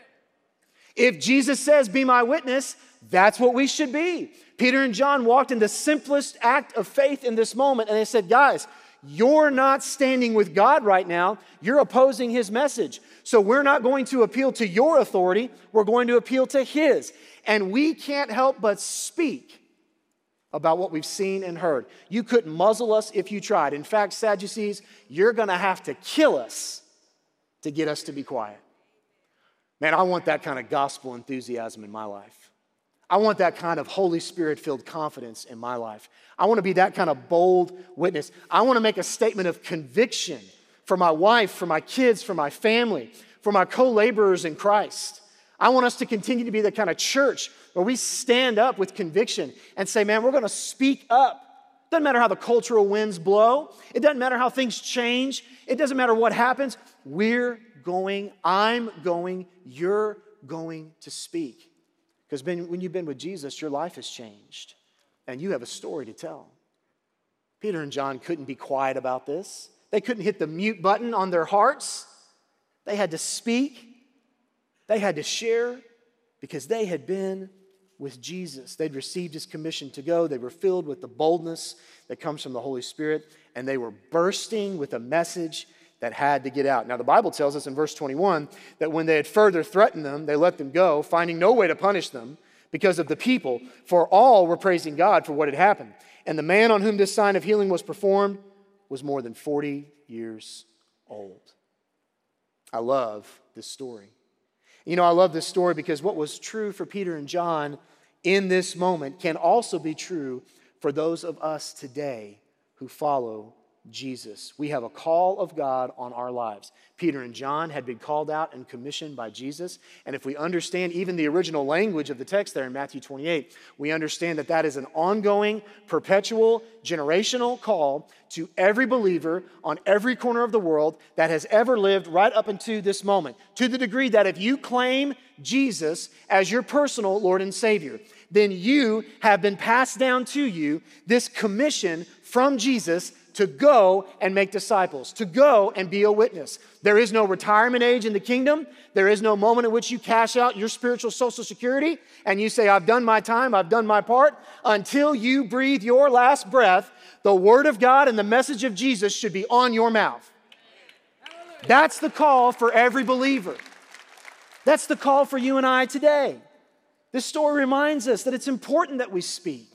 Speaker 6: If Jesus says, "Be my witness," that's what we should be. Peter and John walked in the simplest act of faith in this moment, and they said, "Guys, you're not standing with God right now. You're opposing his message. So we're not going to appeal to your authority. We're going to appeal to his." And we can't help but speak about what we've seen and heard. You couldn't muzzle us if you tried. In fact, Sadducees, you're going to have to kill us to get us to be quiet. Man, I want that kind of gospel enthusiasm in my life. I want that kind of Holy Spirit-filled confidence in my life. I want to be that kind of bold witness. I want to make a statement of conviction for my wife, for my kids, for my family, for my co-laborers in Christ. I want us to continue to be the kind of church where we stand up with conviction and say, man, we're going to speak up. It doesn't matter how the cultural winds blow. It doesn't matter how things change. It doesn't matter what happens. We're going, I'm going, you're going to speak. Because when you've been with Jesus, your life has changed, and you have a story to tell. Peter and John couldn't be quiet about this. They couldn't hit the mute button on their hearts. They had to speak. They had to share because they had been with Jesus. They'd received his commission to go. They were filled with the boldness that comes from the Holy Spirit, and they were bursting with a message that had to get out. Now, the Bible tells us in verse twenty-one that when they had further threatened them, they let them go, finding no way to punish them because of the people, for all were praising God for what had happened. And the man on whom this sign of healing was performed was more than forty years old. I love this story. You know, I love this story because what was true for Peter and John in this moment can also be true for those of us today who follow Jesus. We have a call of God on our lives. Peter and John had been called out and commissioned by Jesus. And if we understand even the original language of the text there in Matthew twenty-eight, we understand that that is an ongoing, perpetual, generational call to every believer on every corner of the world that has ever lived right up until this moment. To the degree that if you claim Jesus as your personal Lord and Savior, then you have been passed down to you this commission from Jesus to go and make disciples, to go and be a witness. There is no retirement age in the kingdom. There is no moment in which you cash out your spiritual Social Security and you say, I've done my time, I've done my part. Until you breathe your last breath, the Word of God and the message of Jesus should be on your mouth. That's the call for every believer. That's the call for you and I today. This story reminds us that it's important that we speak.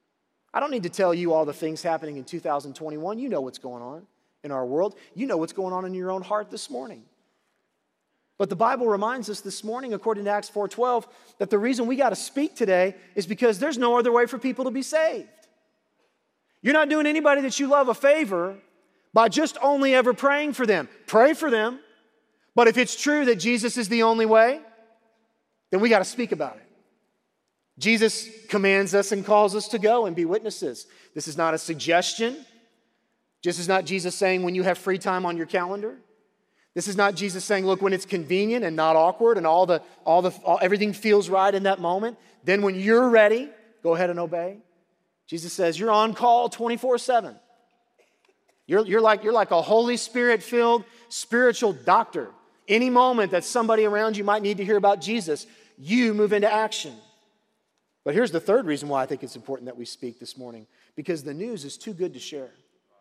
Speaker 6: I don't need to tell you all the things happening in two thousand twenty-one. You know what's going on in our world. You know what's going on in your own heart this morning. But the Bible reminds us this morning, according to Acts four twelve, that the reason we got to speak today is because there's no other way for people to be saved. You're not doing anybody that you love a favor by just only ever praying for them. Pray for them. But if it's true that Jesus is the only way, then we got to speak about it. Jesus commands us and calls us to go and be witnesses. This is not a suggestion. This is not Jesus saying when you have free time on your calendar. This is not Jesus saying, look, when it's convenient and not awkward and all the, all the, all, everything feels right in that moment, then when you're ready, go ahead and obey. Jesus says you're on call twenty-four seven. You're, you're, like, you're like a Holy Spirit-filled spiritual doctor. Any moment that somebody around you might need to hear about Jesus, you move into action. But here's the third reason why I think it's important that we speak this morning. Because the news is too good to share.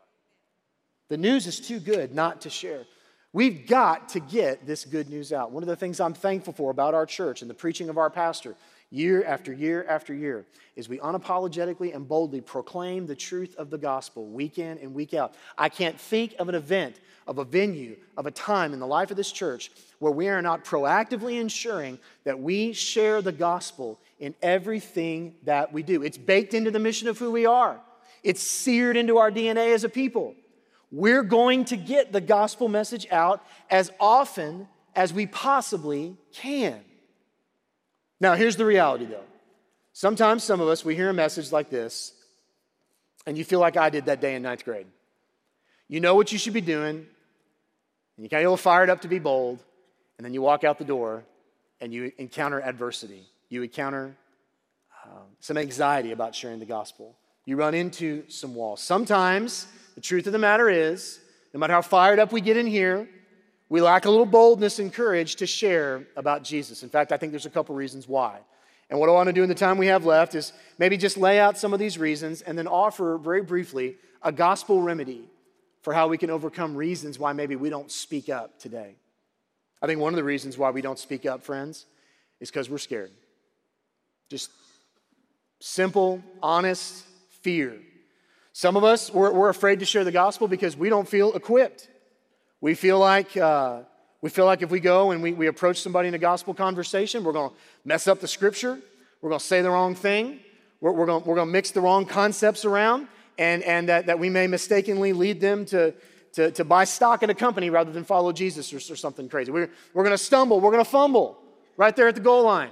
Speaker 6: The news is too good not to share. We've got to get this good news out. One of the things I'm thankful for about our church and the preaching of our pastor year after year after year, is we unapologetically and boldly proclaim the truth of the gospel week in and week out. I can't think of an event, of a venue, of a time in the life of this church where we are not proactively ensuring that we share the gospel in everything that we do. It's baked into the mission of who we are. It's seared into our D N A as a people. We're going to get the gospel message out as often as we possibly can. Now, here's the reality, though. Sometimes some of us, we hear a message like this, and you feel like I did that day in ninth grade. You know what you should be doing, and you kind of get fired up to be bold, and then you walk out the door, and you encounter adversity. You encounter um, some anxiety about sharing the gospel. You run into some walls. Sometimes, the truth of the matter is, no matter how fired up we get in here, we lack a little boldness and courage to share about Jesus. In fact, I think there's a couple reasons why. And what I want to do in the time we have left is maybe just lay out some of these reasons and then offer very briefly a gospel remedy for how we can overcome reasons why maybe we don't speak up today. I think one of the reasons why we don't speak up, friends, is because we're scared. Just simple, honest fear. Some of us, we're, we're afraid to share the gospel because we don't feel equipped. We feel like uh, we feel like if we go and we, we approach somebody in a gospel conversation, we're going to mess up the scripture. We're going to say the wrong thing. We're, we're going we're going to mix the wrong concepts around, and and that, that we may mistakenly lead them to, to, to buy stock in a company rather than follow Jesus or, or something crazy. We're, we're going to stumble. We're going to fumble right there at the goal line.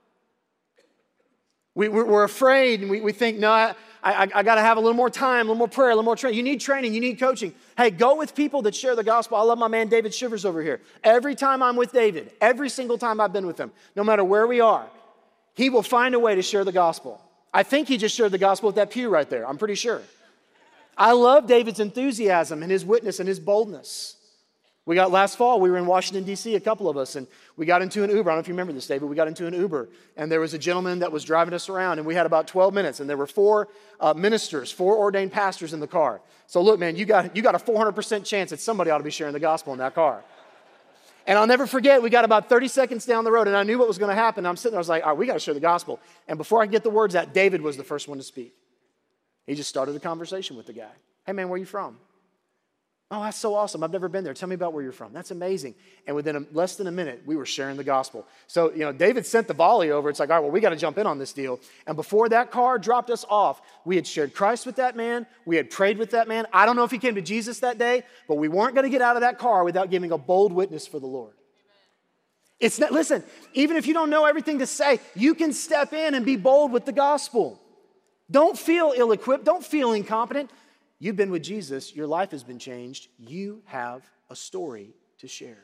Speaker 6: We, we're, we're afraid, and we, we think, no, I, I, I got to have a little more time, a little more prayer, a little more training. You need training. You need coaching. Hey, go with people that share the gospel. I love my man David Shivers over here. Every time I'm with David, every single time I've been with him, no matter where we are, he will find a way to share the gospel. I think he just shared the gospel with that pew right there. I'm pretty sure. I love David's enthusiasm and his witness and his boldness. We got last fall, we were in Washington, D C, a couple of us, and we got into an Uber. I don't know if you remember this, David. We got into an Uber, and there was a gentleman that was driving us around, and we had about twelve minutes, and there were four uh, ministers, four ordained pastors in the car. So look, man, you got, you got a four hundred percent chance that somebody ought to be sharing the gospel in that car. And I'll never forget, we got about thirty seconds down the road, and I knew what was going to happen. I'm sitting there, I was like, all right, we got to share the gospel. And before I could get the words out, David was the first one to speak. He just started a conversation with the guy. Hey, man, where are you from? Oh, that's so awesome. I've never been there. Tell me about where you're from. That's amazing. And within a, less than a minute, we were sharing the gospel. So, you know, David sent the volley over. It's like, all right, well, we got to jump in on this deal. And before that car dropped us off, we had shared Christ with that man. We had prayed with that man. I don't know if he came to Jesus that day, but we weren't going to get out of that car without giving a bold witness for the Lord. It's not, listen, even if you don't know everything to say, you can step in and be bold with the gospel. Don't feel ill-equipped. Don't feel incompetent. You've been with Jesus. Your life has been changed. You have a story to share.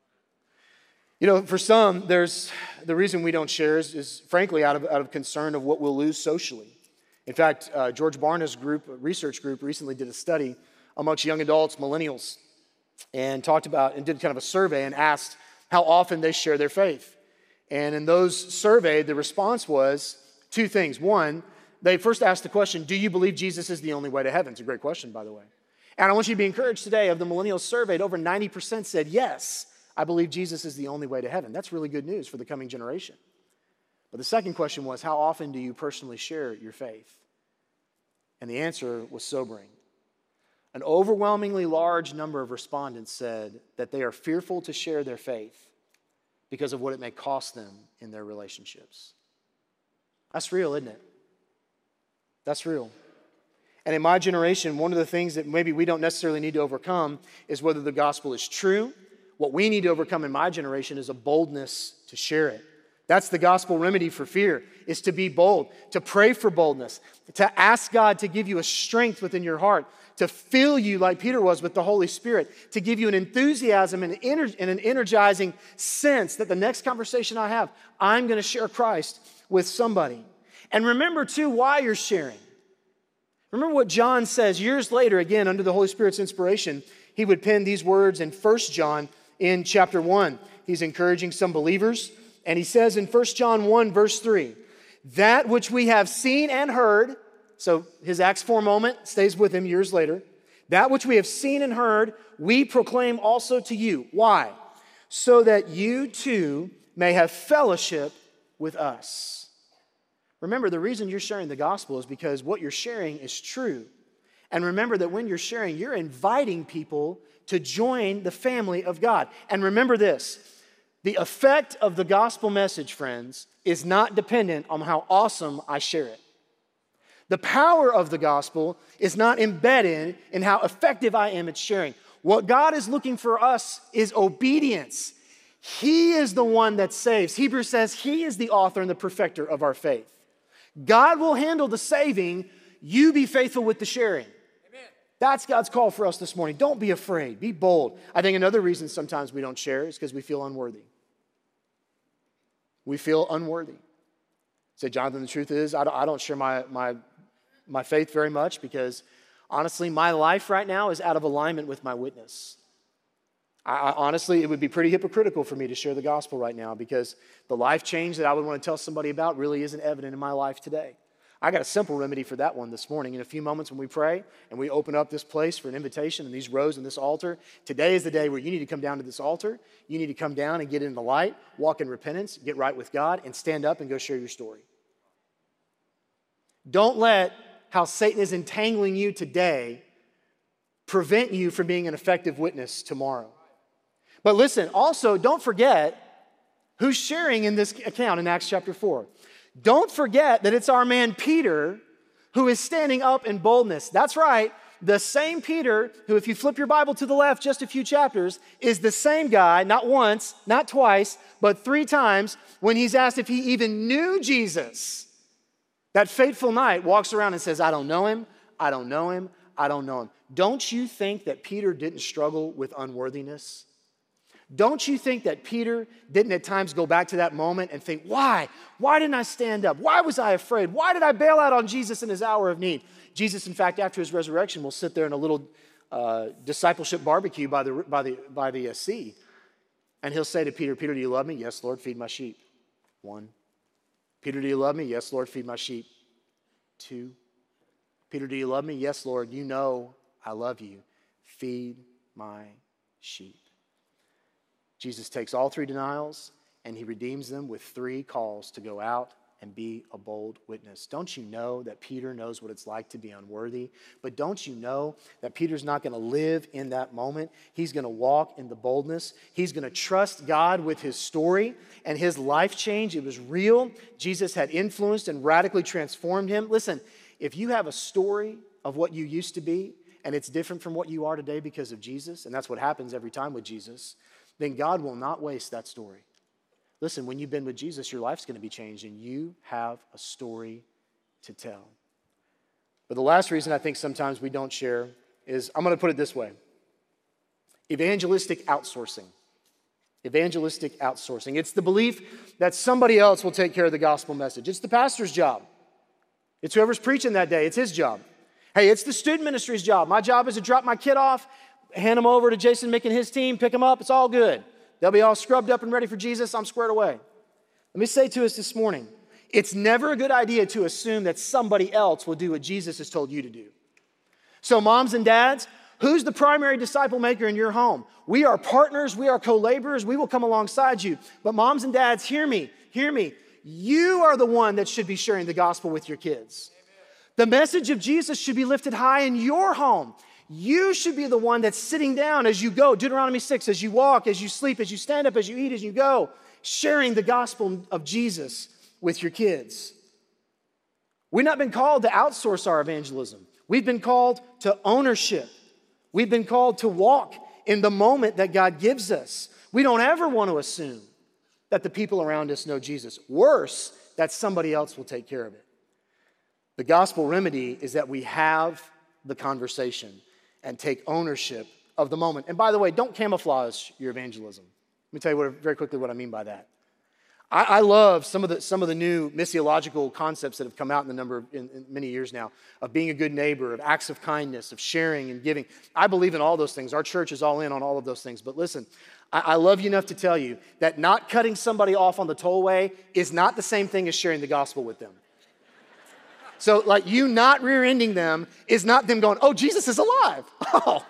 Speaker 6: You know, for some, there's the reason we don't share is, is frankly out of, out of concern of what we'll lose socially. In fact, uh, George Barna's group, research group, recently did a study amongst young adults, millennials, and talked about and did kind of a survey and asked how often they share their faith. And in those surveyed, the response was two things. One, they first asked the question, do you believe Jesus is the only way to heaven? It's a great question, by the way. And I want you to be encouraged today. Of the millennials surveyed, over ninety percent said, yes, I believe Jesus is the only way to heaven. That's really good news for the coming generation. But the second question was, how often do you personally share your faith? And the answer was sobering. An overwhelmingly large number of respondents said that they are fearful to share their faith because of what it may cost them in their relationships. That's real, isn't it? That's real. And in my generation, one of the things that maybe we don't necessarily need to overcome is whether the gospel is true. What we need to overcome in my generation is a boldness to share it. That's the gospel remedy for fear, is to be bold, to pray for boldness, to ask God to give you a strength within your heart, to fill you like Peter was with the Holy Spirit, to give you an enthusiasm and an energizing sense that the next conversation I have, I'm going to share Christ with somebody. And remember, too, why you're sharing. Remember what John says years later, again, under the Holy Spirit's inspiration. He would pen these words in First John in chapter one. He's encouraging some believers. And he says in First John one, verse three, that which we have seen and heard, so his Acts four moment stays with him years later. That which we have seen and heard, we proclaim also to you. Why? So that you too may have fellowship with us. Remember, the reason you're sharing the gospel is because what you're sharing is true. And remember that when you're sharing, you're inviting people to join the family of God. And remember this, the effect of the gospel message, friends, is not dependent on how awesome I share it. The power of the gospel is not embedded in how effective I am at sharing. What God is looking for us is obedience. He is the one that saves. Hebrews says He is the author and the perfecter of our faith. God will handle the saving. You be faithful with the sharing. Amen. That's God's call for us this morning. Don't be afraid. Be bold. I think another reason sometimes we don't share is because we feel unworthy. We feel unworthy. Say, Jonathan, the truth is I don't, I don't share my, my, my faith very much because honestly, my life right now is out of alignment with my witness. I, I, honestly, it would be pretty hypocritical for me to share the gospel right now because the life change that I would want to tell somebody about really isn't evident in my life today. I got a simple remedy for that one this morning. In a few moments when we pray and we open up this place for an invitation and these rows and this altar, today is the day where you need to come down to this altar. You need to come down and get in the light, walk in repentance, get right with God, and stand up and go share your story. Don't let how Satan is entangling you today prevent you from being an effective witness tomorrow. But listen, also don't forget who's sharing in this account in Acts chapter four. Don't forget that it's our man Peter who is standing up in boldness. That's right, the same Peter who, if you flip your Bible to the left just a few chapters, is the same guy, not once, not twice, but three times when he's asked if he even knew Jesus. That fateful night walks around and says, I don't know him, I don't know him, I don't know him. Don't you think that Peter didn't struggle with unworthiness? Don't you think that Peter didn't at times go back to that moment and think, why? Why didn't I stand up? Why was I afraid? Why did I bail out on Jesus in his hour of need? Jesus, in fact, after his resurrection, will sit there in a little uh, discipleship barbecue by the, by the, by the uh, sea. And he'll say to Peter, Peter, do you love me? Yes, Lord, feed my sheep. One. Peter, do you love me? Yes, Lord, feed my sheep. Two. Peter, do you love me? Yes, Lord, you know I love you. Feed my sheep. Jesus takes all three denials and he redeems them with three calls to go out and be a bold witness. Don't you know that Peter knows what it's like to be unworthy? But don't you know that Peter's not going to live in that moment? He's going to walk in the boldness. He's going to trust God with his story and his life change. It was real. Jesus had influenced and radically transformed him. Listen, if you have a story of what you used to be and it's different from what you are today because of Jesus, and that's what happens every time with Jesus, then God will not waste that story. Listen, when you've been with Jesus, your life's going to be changed and you have a story to tell. But the last reason I think sometimes we don't share is, I'm going to put it this way, evangelistic outsourcing. Evangelistic outsourcing. It's the belief that somebody else will take care of the gospel message. It's the pastor's job. It's whoever's preaching that day. It's his job. Hey, it's the student ministry's job. My job is to drop my kid off, hand them over to Jason Mick and his team, pick them up. It's all good. They'll be all scrubbed up and ready for Jesus. I'm squared away. Let me say to us this morning, it's never a good idea to assume that somebody else will do what Jesus has told you to do. So moms and dads, who's the primary disciple maker in your home? We are partners. We are co-laborers. We will come alongside you. But moms and dads, hear me, hear me. You are the one that should be sharing the gospel with your kids. The message of Jesus should be lifted high in your home. You should be the one that's sitting down as you go. Deuteronomy six, as you walk, as you sleep, as you stand up, as you eat, as you go, sharing the gospel of Jesus with your kids. We've not been called to outsource our evangelism. We've been called to ownership. We've been called to walk in the moment that God gives us. We don't ever want to assume that the people around us know Jesus. Worse, that somebody else will take care of it. The gospel remedy is that we have the conversation and take ownership of the moment. And by the way, don't camouflage your evangelism. Let me tell you what, very quickly what I mean by that. I, I love some of the some of the new missiological concepts that have come out in the number of, in, in many years now, of being a good neighbor, of acts of kindness, of sharing and giving. I believe in all those things. Our church is all in on all of those things. But listen, I, I love you enough to tell you that not cutting somebody off on the tollway is not the same thing as sharing the gospel with them. So like you not rear-ending them is not them going, oh, Jesus is alive. Oh.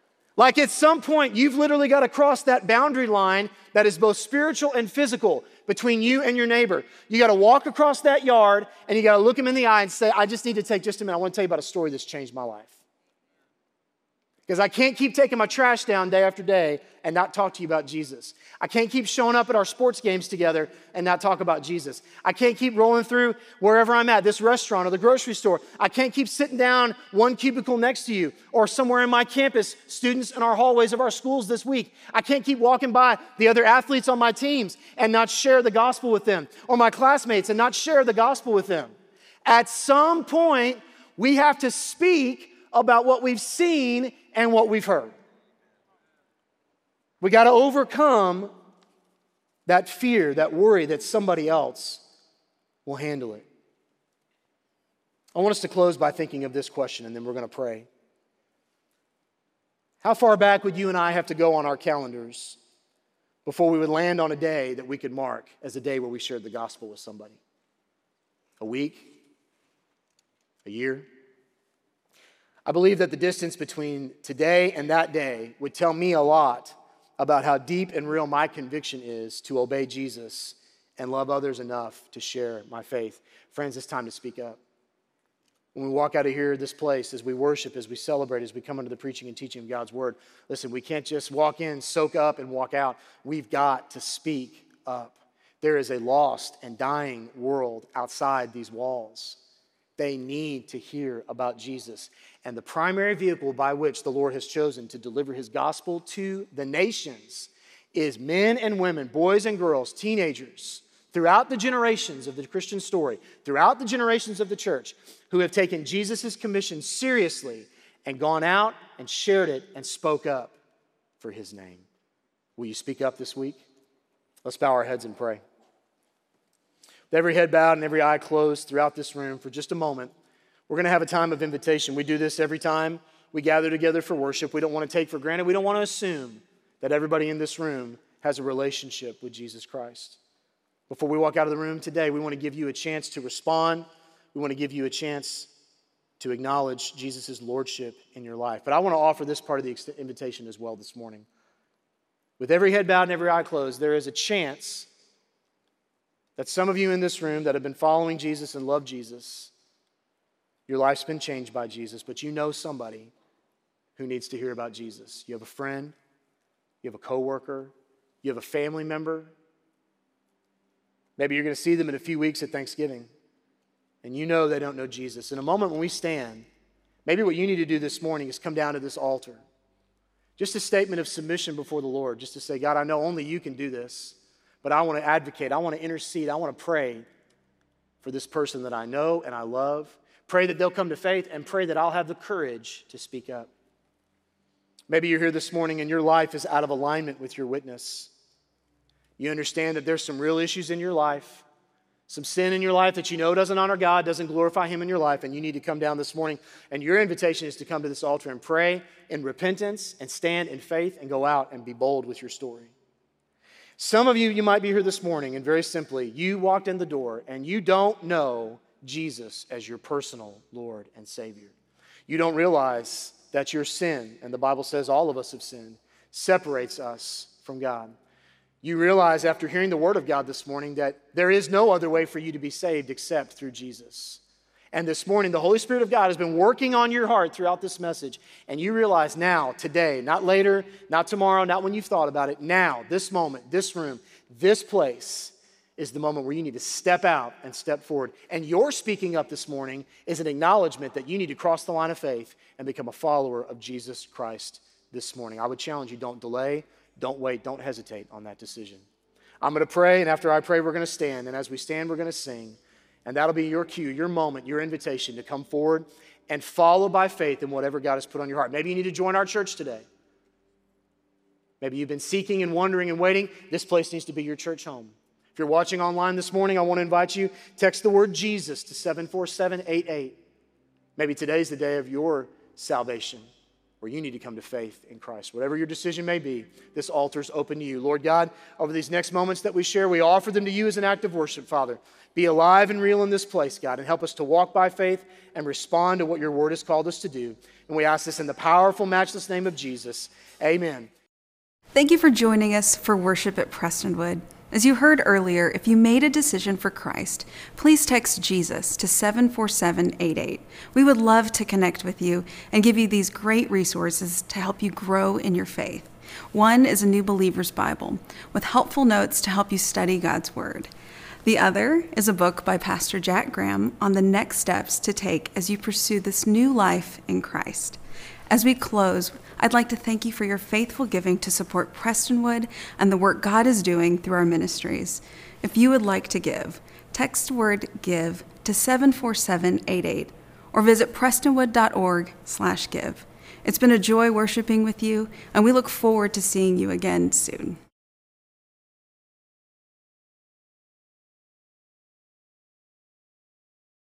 Speaker 6: Like at some point, you've literally got to cross that boundary line that is both spiritual and physical between you and your neighbor. You got to walk across that yard and you got to look him in the eye and say, I just need to take just a minute. I want to tell you about a story that's changed my life. Because I can't keep taking my trash down day after day and not talk to you about Jesus. I can't keep showing up at our sports games together and not talk about Jesus. I can't keep rolling through wherever I'm at, this restaurant or the grocery store. I can't keep sitting down one cubicle next to you or somewhere in my campus, students in our hallways of our schools this week. I can't keep walking by the other athletes on my teams and not share the gospel with them, or my classmates and not share the gospel with them. At some point, we have to speak about what we've seen and what we've heard. We got to overcome that fear, that worry that somebody else will handle it. I want us to close by thinking of this question, and then we're going to pray. How far back would you and I have to go on our calendars before we would land on a day that we could mark as a day where we shared the gospel with somebody? A week? A year? I believe that the distance between today and that day would tell me a lot about how deep and real my conviction is to obey Jesus and love others enough to share my faith. Friends, it's time to speak up. When we walk out of here, this place, as we worship, as we celebrate, as we come into the preaching and teaching of God's word, listen, we can't just walk in, soak up, and walk out. We've got to speak up. There is a lost and dying world outside these walls. They need to hear about Jesus. And the primary vehicle by which the Lord has chosen to deliver his gospel to the nations is men and women, boys and girls, teenagers, throughout the generations of the Christian story, throughout the generations of the church, who have taken Jesus' commission seriously and gone out and shared it and spoke up for his name. Will you speak up this week? Let's bow our heads and pray. With every head bowed and every eye closed throughout this room for just a moment, we're going to have a time of invitation. We do this every time we gather together for worship. We don't want to take for granted. We don't want to assume that everybody in this room has a relationship with Jesus Christ. Before we walk out of the room today, we want to give you a chance to respond. We want to give you a chance to acknowledge Jesus' lordship in your life. But I want to offer this part of the invitation as well this morning. With every head bowed and every eye closed, there is a chance that some of you in this room that have been following Jesus and love Jesus, your life's been changed by Jesus, but you know somebody who needs to hear about Jesus. You have a friend, you have a coworker, you have a family member. Maybe you're going to see them in a few weeks at Thanksgiving, and you know they don't know Jesus. In a moment when we stand, maybe what you need to do this morning is come down to this altar. Just a statement of submission before the Lord, just to say, God, I know only you can do this, but I want to advocate, I want to intercede, I want to pray for this person that I know and I love. Pray that they'll come to faith, and pray that I'll have the courage to speak up. Maybe you're here this morning and your life is out of alignment with your witness. You understand that there's some real issues in your life, some sin in your life that you know doesn't honor God, doesn't glorify him in your life, and you need to come down this morning, and your invitation is to come to this altar and pray in repentance and stand in faith and go out and be bold with your story. Some of you, you might be here this morning, and very simply, you walked in the door and you don't know Jesus as your personal Lord and Savior. You don't realize that your sin, and the Bible says all of us have sinned, separates us from God. You realize after hearing the word of God this morning that there is no other way for you to be saved except through Jesus. And this morning, the Holy Spirit of God has been working on your heart throughout this message, and you realize now, today, not later, not tomorrow, not when you've thought about it, now, this moment, this room, this place is the moment where you need to step out and step forward. And your speaking up this morning is an acknowledgement that you need to cross the line of faith and become a follower of Jesus Christ this morning. I would challenge you, don't delay, don't wait, don't hesitate on that decision. I'm going to pray, and after I pray, we're going to stand. And as we stand, we're going to sing. And that'll be your cue, your moment, your invitation to come forward and follow by faith in whatever God has put on your heart. Maybe you need to join our church today. Maybe you've been seeking and wondering and waiting. This place needs to be your church home. If you're watching online this morning, I want to invite you, text the word Jesus to seven four seven eight eight. Maybe today's the day of your salvation, where you need to come to faith in Christ. Whatever your decision may be, this altar's open to you. Lord God, over these next moments that we share, we offer them to you as an act of worship, Father. Be alive and real in this place, God, and help us to walk by faith and respond to what your word has called us to do. And we ask this in the powerful, matchless name of Jesus. Amen.
Speaker 5: Thank you for joining us for worship at Prestonwood. As you heard earlier, if you made a decision for Christ, please text Jesus to seven four seven eight eight. We would love to connect with you and give you these great resources to help you grow in your faith. One is a New Believer's Bible with helpful notes to help you study God's Word. The other is a book by Pastor Jack Graham on the next steps to take as you pursue this new life in Christ. As we close, I'd like to thank you for your faithful giving to support Prestonwood and the work God is doing through our ministries. If you would like to give, text the word GIVE to seven four seven eight eight or visit prestonwood.org slash give. It's been a joy worshiping with you, and we look forward to seeing you again soon.